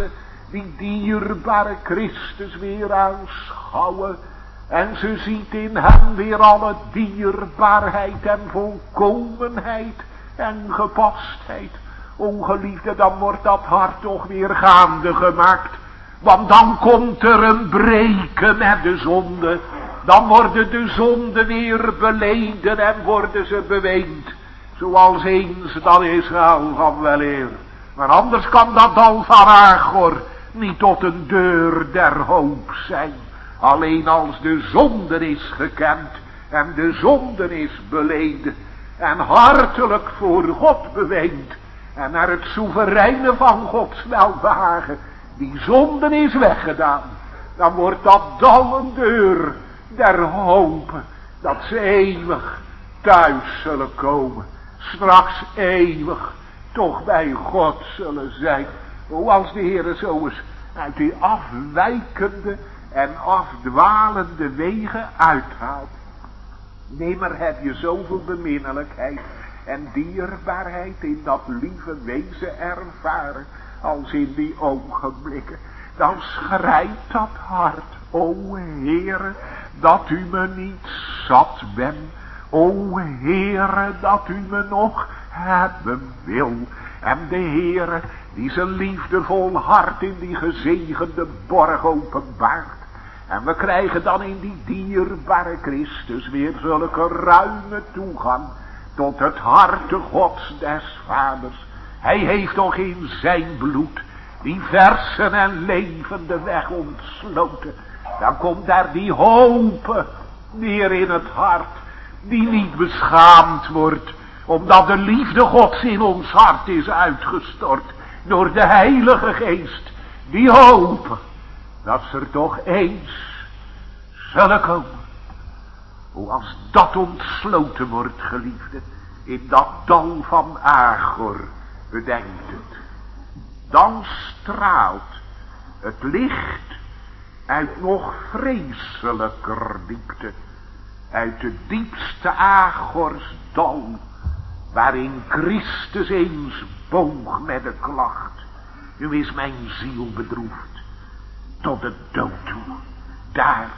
die dierbare Christus weer aanschouwen. En ze ziet in hem weer alle dierbaarheid en volkomenheid en gepastheid. O geliefde, dan wordt dat hart toch weer gaande gemaakt. Want dan komt er een breken met de zonde. Dan worden de zonden weer beleden en worden ze beweend. Zoals eens dat Israël van weleer. Maar anders kan dat dal van Achor niet tot een deur der hoop zijn. Alleen als de zonde is gekend en de zonde is beleden. En hartelijk voor God beweend. En naar het soevereine van Gods welbehagen. Die zonde is weggedaan. Dan wordt dat dal een deur der hoop. Dat ze eeuwig thuis zullen komen. Straks eeuwig toch bij God zullen zijn. O, als de Heere zo eens uit die afwijkende en afdwalende wegen uithaalt. Nimmer heb je zoveel beminnelijkheid en dierbaarheid in dat lieve wezen ervaren als in die ogenblikken. Dan schrijt dat hart, o Heere, dat u me niet zat bent. O Heere, dat u me nog hebben wil. En de Heere, die zijn liefdevol hart in die gezegende borg openbaart. En we krijgen dan in die dierbare Christus weer zulke ruime toegang tot het harte Gods des Vaders. Hij heeft nog in zijn bloed die versen en levende weg ontsloten. Dan komt daar die hoop weer in het hart, die niet beschaamd wordt, omdat de liefde Gods in ons hart is uitgestort door de Heilige Geest. Die hoop dat ze er toch eens zullen komen. Hoe als dat ontsloten wordt, geliefde, in dat dal van Achor, bedenkt het. Dan straalt het licht uit nog vreselijker diepte. Uit de diepste Achors dal, waarin Christus eens boog met de klacht. Nu is mijn ziel bedroefd, tot de dood toe. Daar,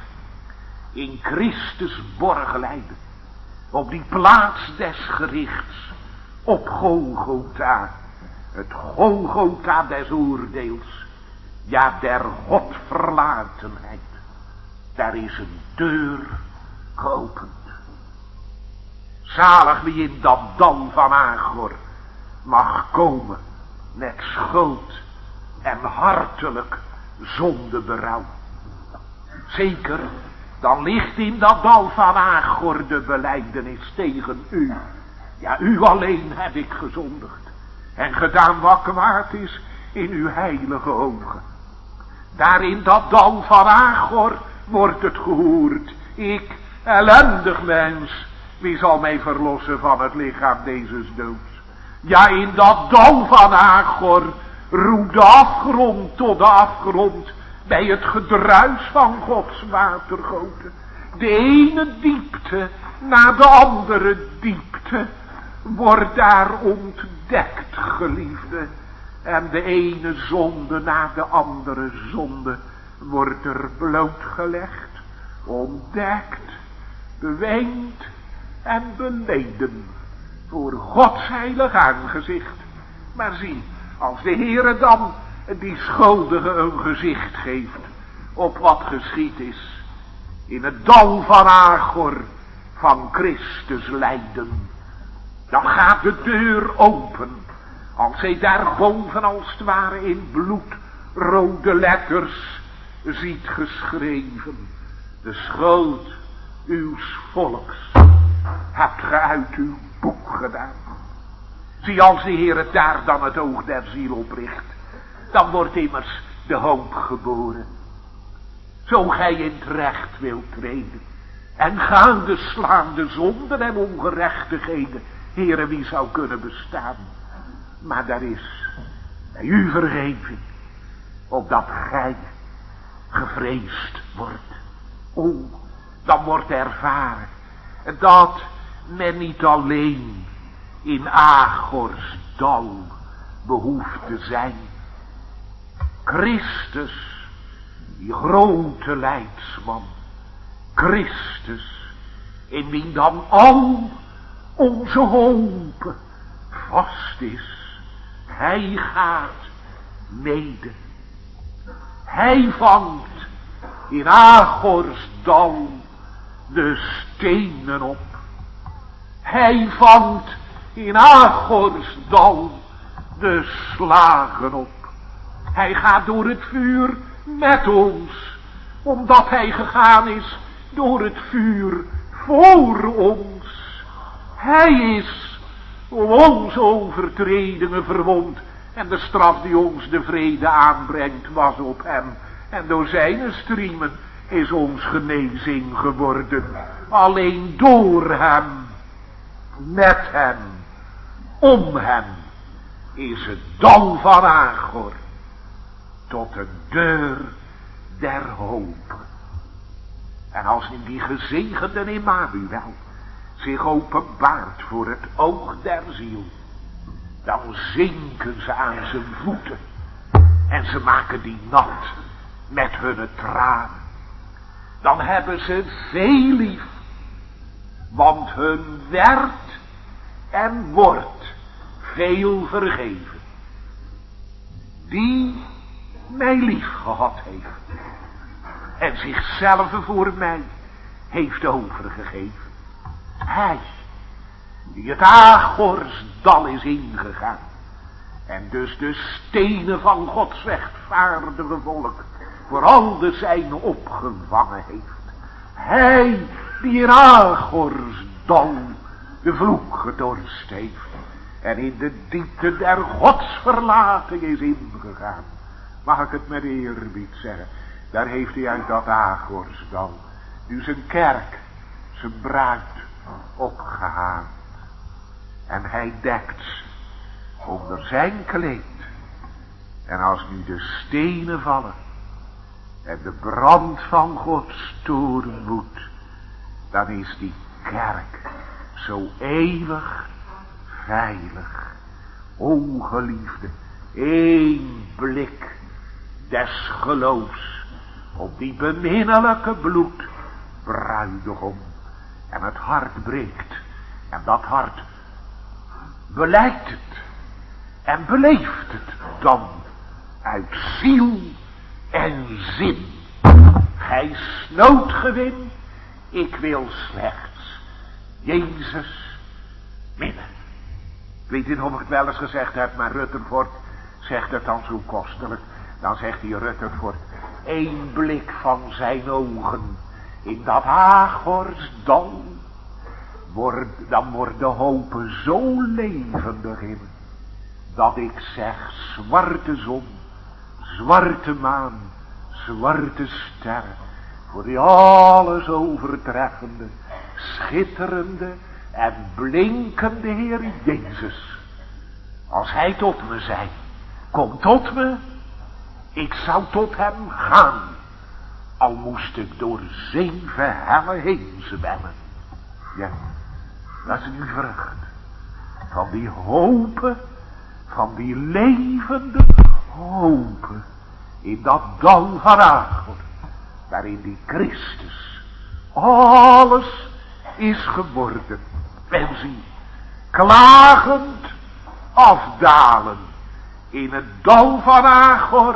in Christus borgelijden, op die plaats des gerichts, op Golgotha, het Golgotha des oordeels, ja der Godverlatenheid. Daar is een deur geopend. Zalig wie in dat dal van Achor mag komen met schuld en hartelijk zondeberouw. Zeker, dan ligt in dat dal van Achor de belijdenis tegen u. Ja, u alleen heb ik gezondigd en gedaan wat kwaad is in uw heilige ogen. Daar in dat dal van Achor wordt het gehoord. Ik, ellendig mens, wie zal mij verlossen van het lichaam dezes doods? Ja, in dat dal van Achor roept de afgrond tot de afgrond bij het gedruis van Gods watergoten. De ene diepte na de andere diepte wordt daar ontdekt, geliefde. En de ene zonde na de andere zonde wordt er blootgelegd, ontdekt, beweend en beleden voor Gods heilig aangezicht. Maar zie, als de Heere dan die schuldige een gezicht geeft op wat geschied is in het dal van Achor van Christus lijden, dan gaat de deur open. Als hij daarboven als het ware in bloedrode letters ziet geschreven: de schuld uws volks hebt ge uit uw boek gedaan. Zie, als de Heer het daar dan het oog der ziel opricht, dan wordt immers de hoop geboren. Zo gij in het recht wilt treden en gaande slaan de zonden en ongerechtigheden, Heere, wie zou kunnen bestaan? Maar daar is bij u vergeving, opdat gij gevreesd wordt. O, dan wordt ervaren dat men niet alleen in Achors dal behoeft te zijn. Christus, die grote leidsman. Christus, in wie dan al onze hoop vast is. Hij gaat mede. Hij vangt in Agors dal de stenen op. Hij vangt in Agors dal de slagen op. Hij gaat door het vuur met ons, omdat hij gegaan is door het vuur voor ons. Hij is om onze overtredingen verwond, en de straf die ons de vrede aanbrengt was op hem. En door zijn striemen is ons genezing geworden. Alleen door hem, met hem, om hem, is het dal van Agor tot een deur der hoop. En als in die gezegende Emmanuel zich openbaart voor het oog der ziel, dan zinken ze aan zijn voeten en ze maken die nat met hun tranen. Dan hebben ze veel lief, want hun werd en wordt veel vergeven. Die mij lief gehad heeft en zichzelf voor mij heeft overgegeven. Hij die het Agorsdal is ingegaan en dus de stenen van Gods rechtvaardige volk voor al de zijnen opgevangen heeft. Hij die in Agorsdal de vloek gedorst heeft en in de diepte der godsverlating is ingegaan. Mag ik het met eerbied zeggen, daar heeft hij uit dat Agorsdal nu zijn kerk, zijn bruid opgehaald. En hij dekt ze onder zijn kleed. En als nu de stenen vallen en de brand van Gods toorn woedt, dan is die kerk zo eeuwig veilig. O geliefde, één blik des geloofs op die beminnelijke bloed bruidegom. En het hart breekt. En dat hart belijdt het. En beleeft het dan uit ziel en zin. Gij snoot gewin, ik wil slechts Jezus minnen. Ik weet niet of ik het wel eens gezegd heb, maar Rutherford zegt het dan zo kostelijk. Dan zegt hij Rutherford, één blik van zijn ogen in dat Agorsdal, word, dan wordt de hoop zo levendig in, dat ik zeg, zwarte zon, zwarte maan, zwarte sterren, voor die alles overtreffende, schitterende en blinkende Heer Jezus. Als hij tot me zei, kom tot me, ik zou tot hem gaan, al moest ik door zeven hellen heen zwemmen. Ja, dat is uw vrucht. Van die hopen, van die levende hopen, in dat dal van Agor, waarin die Christus alles is geworden. En zie, klagend afdalen in het dal van Agor,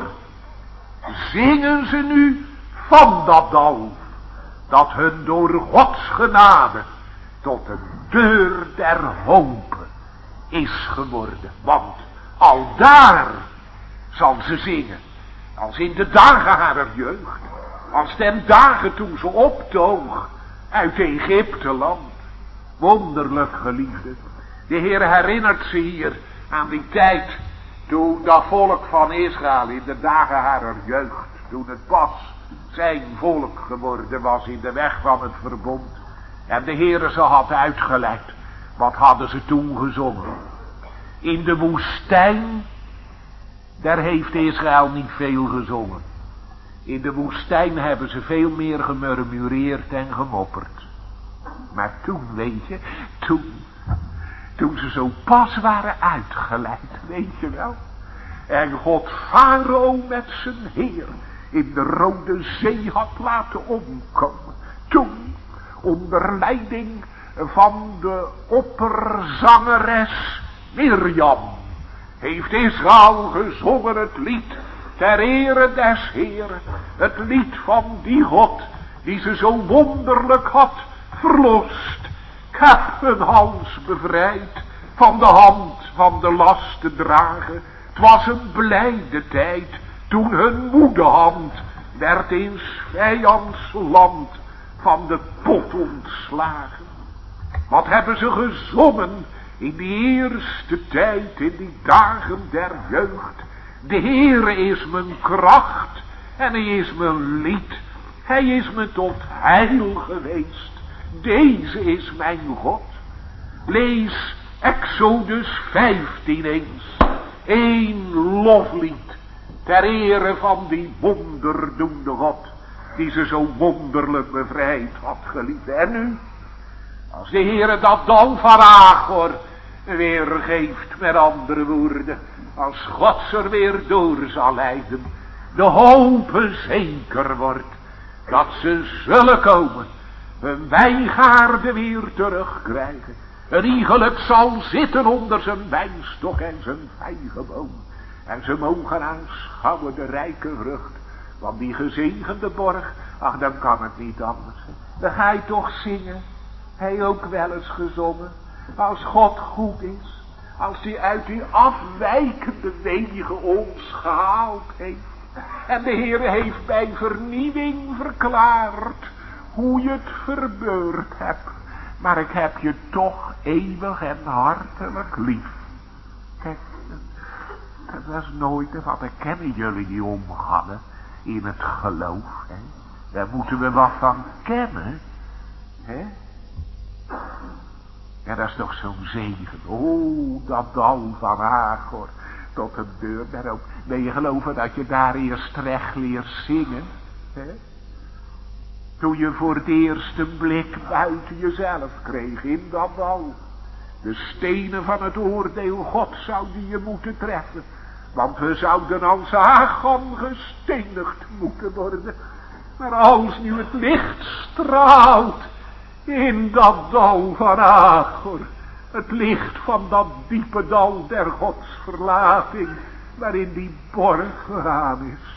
zingen ze nu van dat dal, dat hun door Gods genade tot een deur der hoop is geworden. Want al daar zal ze zingen, als in de dagen harer jeugd, als ten dagen toen ze optoog uit Egypte land. Wonderlijk geliefde, de Heer herinnert ze hier aan die tijd toen dat volk van Israël in de dagen harer jeugd, toen het pas zijn volk geworden was in de weg van het verbond, en de Heere ze had uitgeleid. Wat hadden ze toen gezongen? In de woestijn, daar heeft Israël niet veel gezongen. In de woestijn hebben ze veel meer gemurmureerd en gemopperd. Maar toen, weet je, toen, toen ze zo pas waren uitgeleid, weet je wel. En God Farao met zijn heer in de Rode Zee had laten omkomen. Toen, onder leiding van de opperzangeres Mirjam, heeft Israël gezongen het lied ter ere des Heeren. Het lied van die God die ze zo wonderlijk had verlost. Ik heb hun hals bevrijd van de hand van de last te dragen. Het was een blijde tijd toen hun moederhand werd in 's vijands land van de pot ontslagen. Wat hebben ze gezongen in die eerste tijd, in die dagen der jeugd. De Heere is mijn kracht en hij is mijn lied. Hij is me tot heil geweest. Deze is mijn God. Lees Exodus vijftien eens. Eén loflied ter ere van die wonderdoende God, die ze zo wonderlijk bevrijd had geliefd. En nu, als de Heere dat dal van Achor weer geeft, met andere woorden, als God ze er weer door zal leiden, de hoop zeker wordt dat ze zullen komen, hun wijngaarden weer terugkrijgen. Een iegelijk zal zitten onder zijn wijnstok en zijn vijgenboom. En ze mogen aanschouwen de rijke vrucht van die gezegende borg. Ach, dan kan het niet anders. Dan ga je toch zingen. Hij ook wel eens gezongen. Als God goed is. Als hij uit die afwijkende wegen ons gehaald heeft. En de Heer heeft bij vernieuwing verklaard hoe je het verbeurd hebt. Maar ik heb je toch eeuwig en hartelijk lief. Kijk, dat is nooit wat ik kennen jullie die omgaan in het geloof. Hè? Daar moeten we wat van kennen. Hè? Ja, dat is toch zo'n zegen. Oh, dat dal van Achor tot een deur daar ook. Ben je geloven dat je daar eerst recht leert zingen? Hè? Toen je voor het eerst een blik buiten jezelf kreeg in dat dal. De stenen van het oordeel God zouden je moeten treffen. Want we zouden als Hagan gestenigd moeten worden. Maar als nu het licht straalt in dat dal van Achor. Het licht van dat diepe dal der godsverlating. Waarin die borg gegaan is.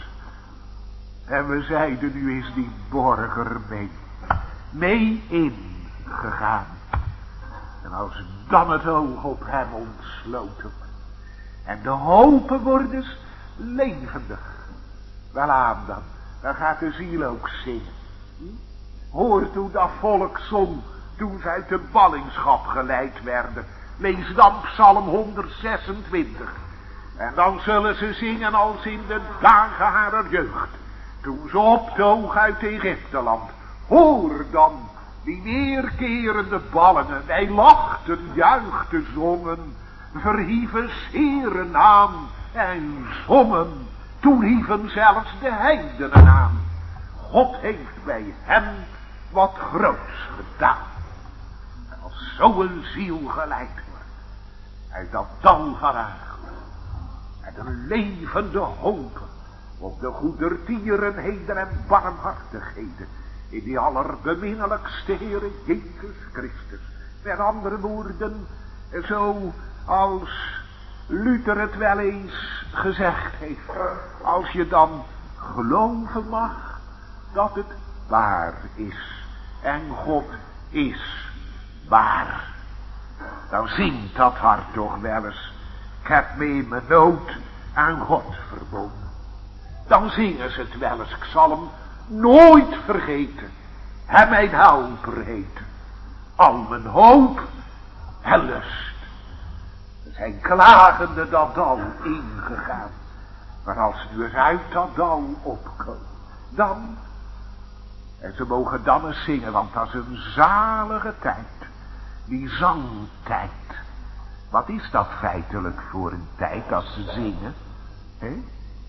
En we zeiden, nu is die borger mee. Mee ingegaan. En als dan het oog op hem ontsloten. En de hopen worden levendig. Wel aan dan. Dan gaat de ziel ook zingen. Hoort hoe dat volk zong. Toen ze uit de ballingschap geleid werden. Lees dan Psalm honderdzesentwintig. En dan zullen ze zingen als in de dagen harer jeugd. Toen ze optoog uit Egypteland. Hoor dan die weerkerende ballingen. Wij lachten, juichten, zongen. Verhieven Heere naam en zongen. Toen hieven zelfs de heidenen aan. God heeft bij hem wat groots gedaan. En als zo'n ziel geleid wordt uit dat dal van Achor. En een levende hoop op de goedertierenheden en barmhartigheden in die allerbeminnelijkste Heere Jezus Christus. Met andere woorden, zo als Luther het wel eens gezegd heeft. Als je dan geloven mag dat het waar is. En God is waar. Dan zingt dat hart toch wel eens. Ik heb me in mijn nood aan God verbonden. Dan zingen ze het wel eens. Ik zal hem nooit vergeten. Hem mijn helper heet. Al mijn hoop en lust. Ze zijn klagende dat dal ingegaan. Maar als ze nu eens uit dat dal opkomen. Dan. En ze mogen dan eens zingen. Want dat is een zalige tijd. Die zangtijd. Wat is dat feitelijk voor een tijd als ze zingen? He?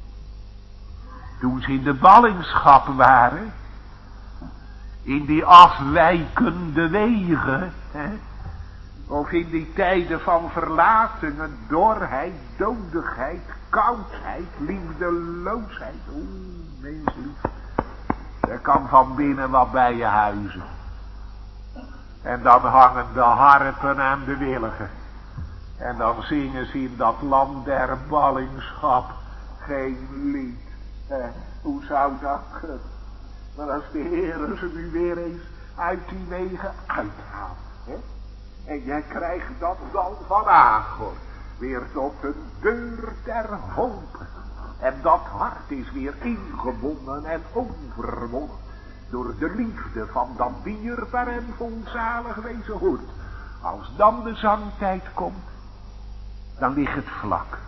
Toen ze in de ballingschap waren. In die afwijkende wegen. He? Of in die tijden van verlatingen, dorheid, dodigheid, koudheid, liefdeloosheid. Oeh, menslief. Er kan van binnen wat bij je huizen. En dan hangen de harpen aan de willigen. En dan zingen ze in dat land der ballingschap geen lied. Eh, hoe zou dat kunnen? Maar als de Heer ze nu weer eens uit die wegen uithaalt. Hè? En jij krijgt dat dan van Agor weer tot een deur der hoop. En dat hart is weer ingebonden en overwonnen door de liefde van dat dierbaar en volzalig wezen hoort. Als dan de zangtijd komt, dan ligt het vlak.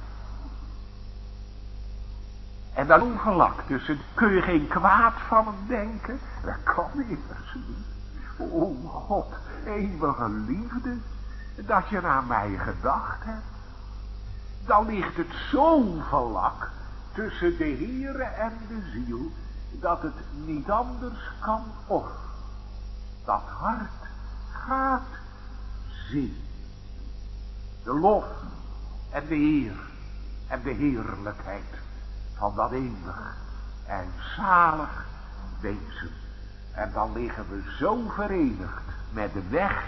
En dan ongelak, dus er kun je geen kwaad van hem denken. Dat kan immers niet. O God, eeuwige liefde, dat je naar mij gedacht hebt. Dan ligt het zo vlak tussen de Heere en de ziel, dat het niet anders kan of dat hart gaat zien. De lof en de eer en de heerlijkheid van dat eeuwig en zalig wezen. En dan liggen we zo verenigd met de weg,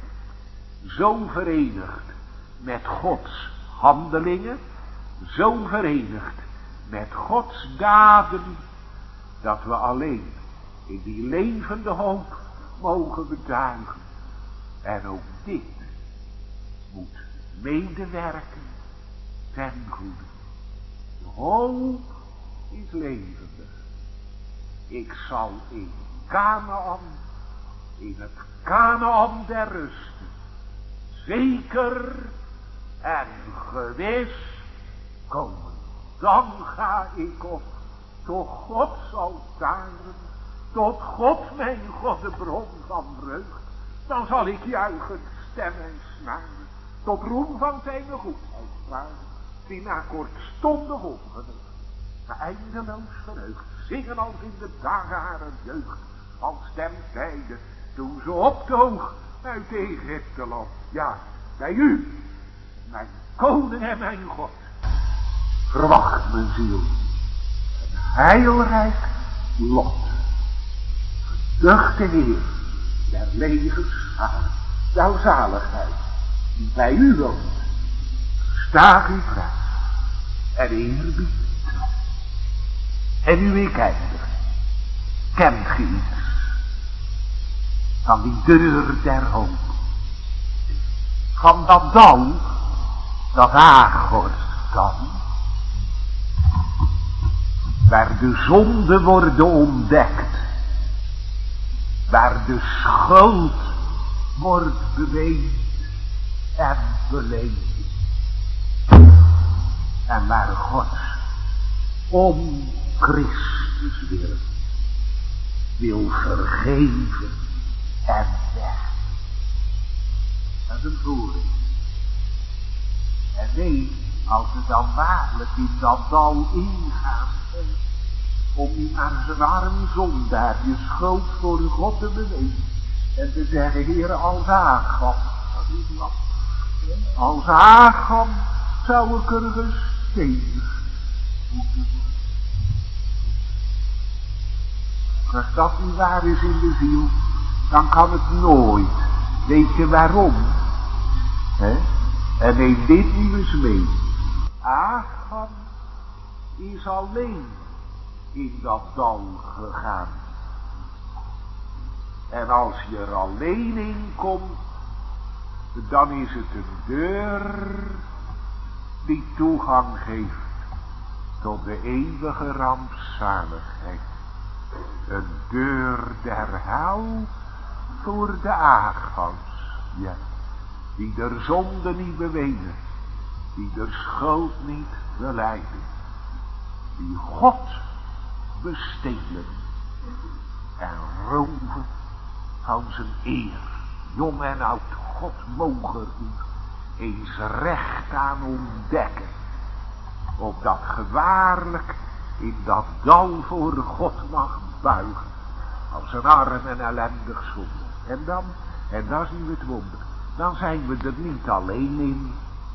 zo verenigd met Gods handelingen, zo verenigd met Gods daden, dat we alleen in die levende hoop mogen betuigen. En ook dit moet medewerken ten goede. De hoop is levendig. Ik zal in Kanaan, in het Kanaan der rusten, zeker en gewis komen. Dan ga ik op tot Gods altaren, tot God mijn God de bron van vreugd. Dan zal ik juichen, stemmen en snaren, tot roem van zijn goedheid vragen, die na kortstondig ongeneugd, na eindeloos verheugd, zingen als in de dagen haar jeugd, als stemtijden, toen ze optoog uit Egypteland. Ja, bij u, mijn koning en mijn God, verwacht mijn ziel een heilrijk lot. Verducht de Heer der legers aan, jouw zaligheid, die bij u woont, staag u prijs en eerbied. En u ik eindig, kent ge iets van die deur der hoop, van dat dal, dat Agor kan, waar de zonden worden ontdekt, waar de schuld wordt beweend en beleefd, en waar Gods om Christus wil, wil vergeven en weg. Dat is een voorrecht. En nee, als we dan waarlijk in dat dal ingaan, om u aan zijn arm zondaar je schuld voor God te bewezen en te zeggen, Heer, als Agam, dat is wat, als Agam zou ik er gestenig moeten worden. Als dat niet waar is in de ziel, dan kan het nooit. Weet je waarom? He? En neem dit nu eens mee. Agam is alleen in dat dal gegaan. En als je er alleen in komt, dan is het een deur die toegang geeft tot de eeuwige rampzaligheid. Een deur der hel voor de Agams, ja, die der zonde niet bewenen, die der schuld niet belijden, die God bestelen en roven van zijn eer. Jong en oud, God mogen u eens recht aan ontdekken, opdat gewaarlijk in dat dal voor God mag buigen, als een arm en ellendig zonde. En dan, en dat is nu het wonder, dan zijn we er niet alleen in.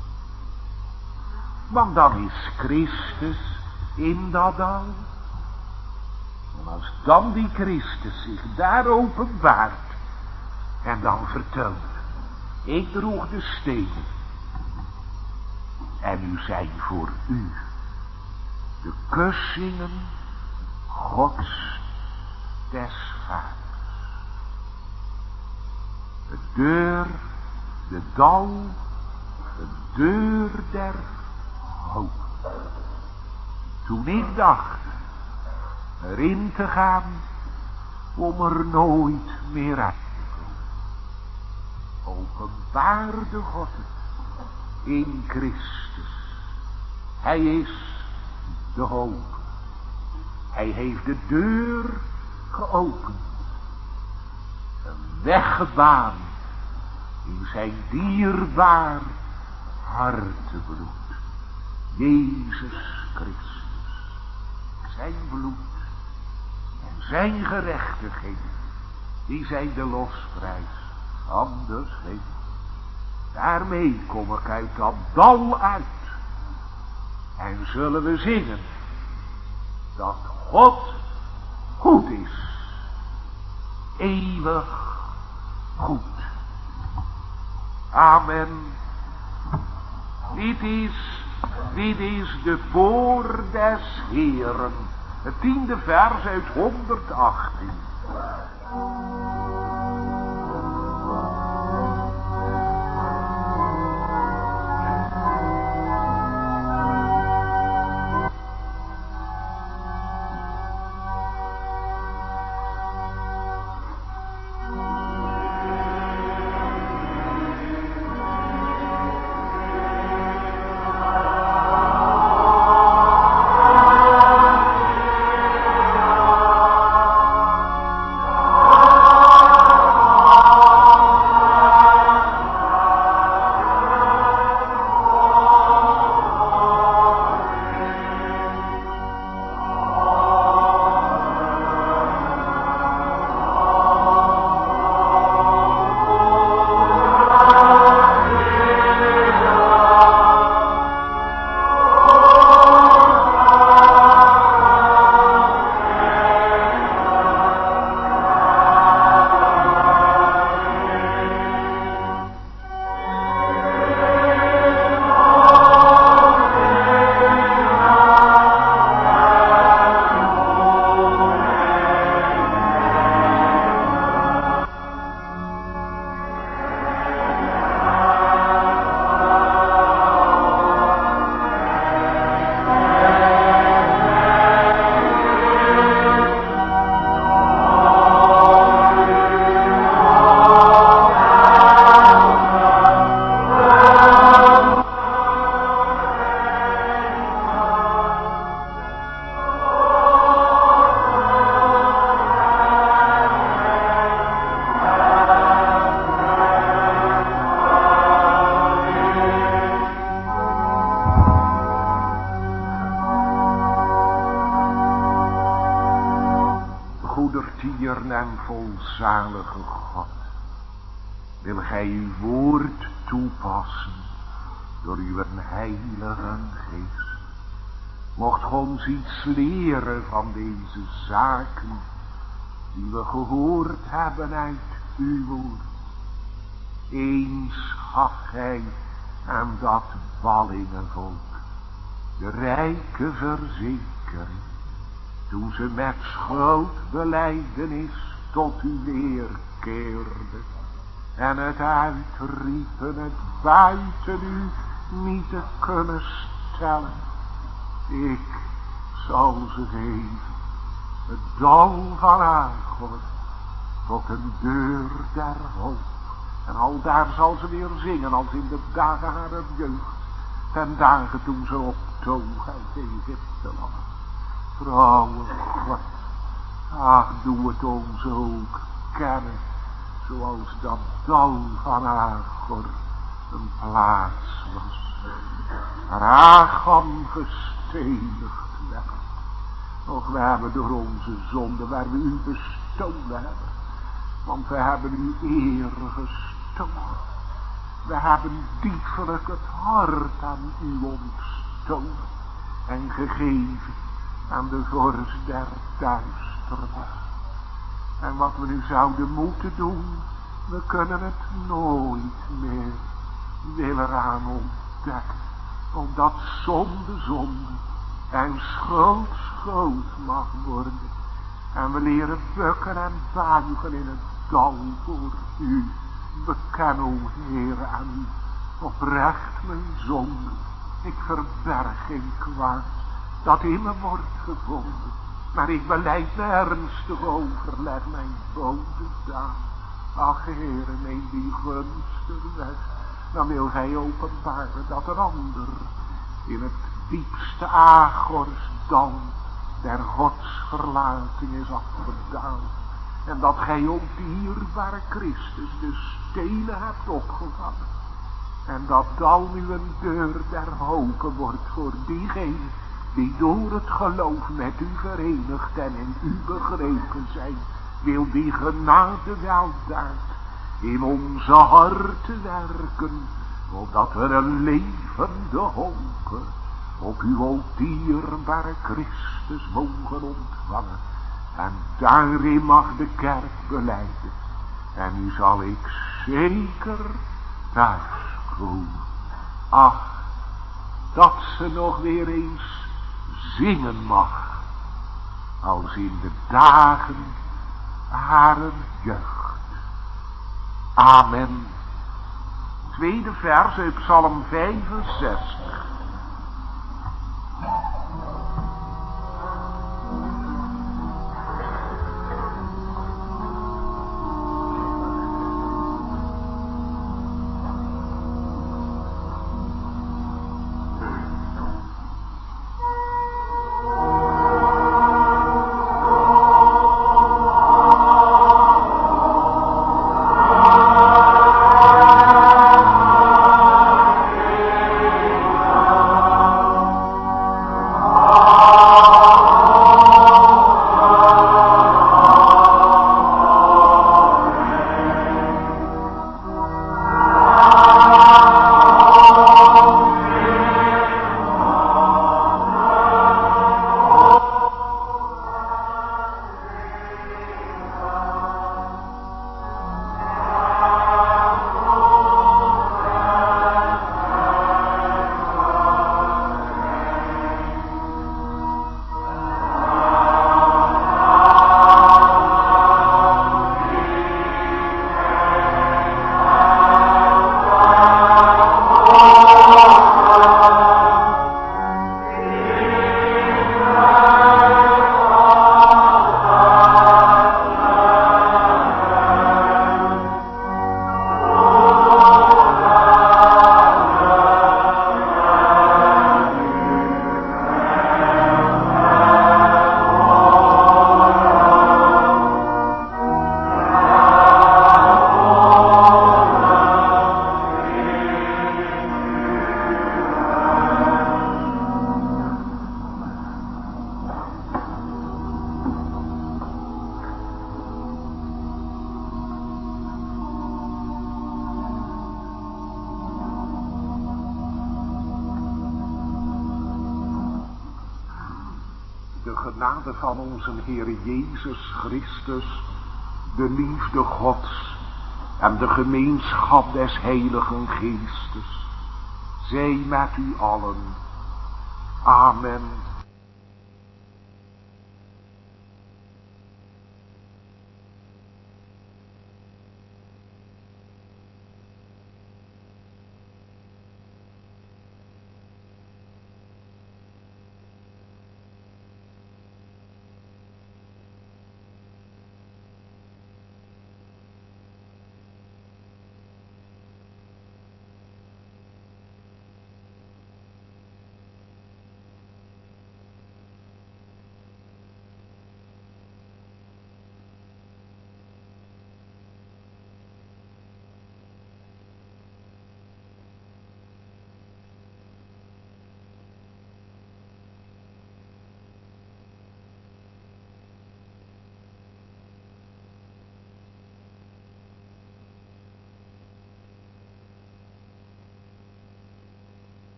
Want dan is Christus in dat dal. En als dan die Christus zich daar openbaart en dan vertelt, ik droeg de stenen en nu zijn voor u de kussingen Gods des Vaders. De deur, de dal, de deur der hoop. Toen ik dacht erin te gaan om er nooit meer uit te komen, openbaarde God het in Christus. Hij is de hoop. Hij heeft de deur geopend. Een weg gebaand in zijn dierbaar hartebloed. Jezus Christus. Zijn bloed en zijn gerechtigheid, die zijn de losprijs. Anders heen. Daarmee kom ik uit dat dal uit. En zullen we zingen dat God goed is. Eeuwig goed. Amen. Dit is, dit is de poort des Heeren. Het tiende vers uit honderdachttien. En volzalige God, wil gij uw woord toepassen door uw heilige geest. Mocht ons iets leren van deze zaken die we gehoord hebben uit uw woord. Eens gaf gij aan dat ballingenvolk de rijke verzekering, toen ze met schuldbelijdenis tot u weerkeerden en het uitriepen het buiten u niet te kunnen stellen. Ik zal ze geven, het dal van Agor, tot een deur der hoop. En al daar zal ze weer zingen als in de dagen harer jeugd, ten dagen toen ze optoog uit Egypteland. Trouwe God, ach, doe het ons ook kennen, zoals dat dal van Agor een plaats was, waar Achan gestenigd werd. Och, we hebben door onze zonde, waar we u bestolen hebben, want we hebben uw eer gestolen. We hebben diefelijk het hart aan u ontstoken en gegeven aan de vorst der duisternis. En wat we nu zouden moeten doen, we kunnen het nooit meer willen aan ontdekken. Omdat zonde zonde en schuld schuld mag worden. En we leren bukken en buigen in het dal voor u. Beken, o Heer, aan u oprecht mijn zonde. Ik verberg geen kwaad dat in me wordt gevonden. Maar ik belijd me ernstig over, leg mijn boze daad. Ach, Heere, neem die gunst weg. Dan wil gij openbaren dat een ander in het diepste Agorsdal der godsverlating is afgedaald. En dat gij ook dierbare Christus de stenen hebt opgevangen. En dat dal nu een deur der hope wordt voor diegenen die door het geloof met u verenigd en in u begrepen zijn. Wil die genade weldaad in onze harten werken, opdat we een levende hoop op uw o dierbare Christus mogen ontvangen. En daarin mag de kerk belijden. En nu zal ik zeker thuiskomen. Ach, dat ze nog weer eens zingen mag, als in de dagen haar jeugd. Amen. Tweede vers uit Psalm vijfenzestig. genade van onze Heer Jezus Christus, de liefde Gods en de gemeenschap des Heiligen Geestes, zij met u allen. Amen.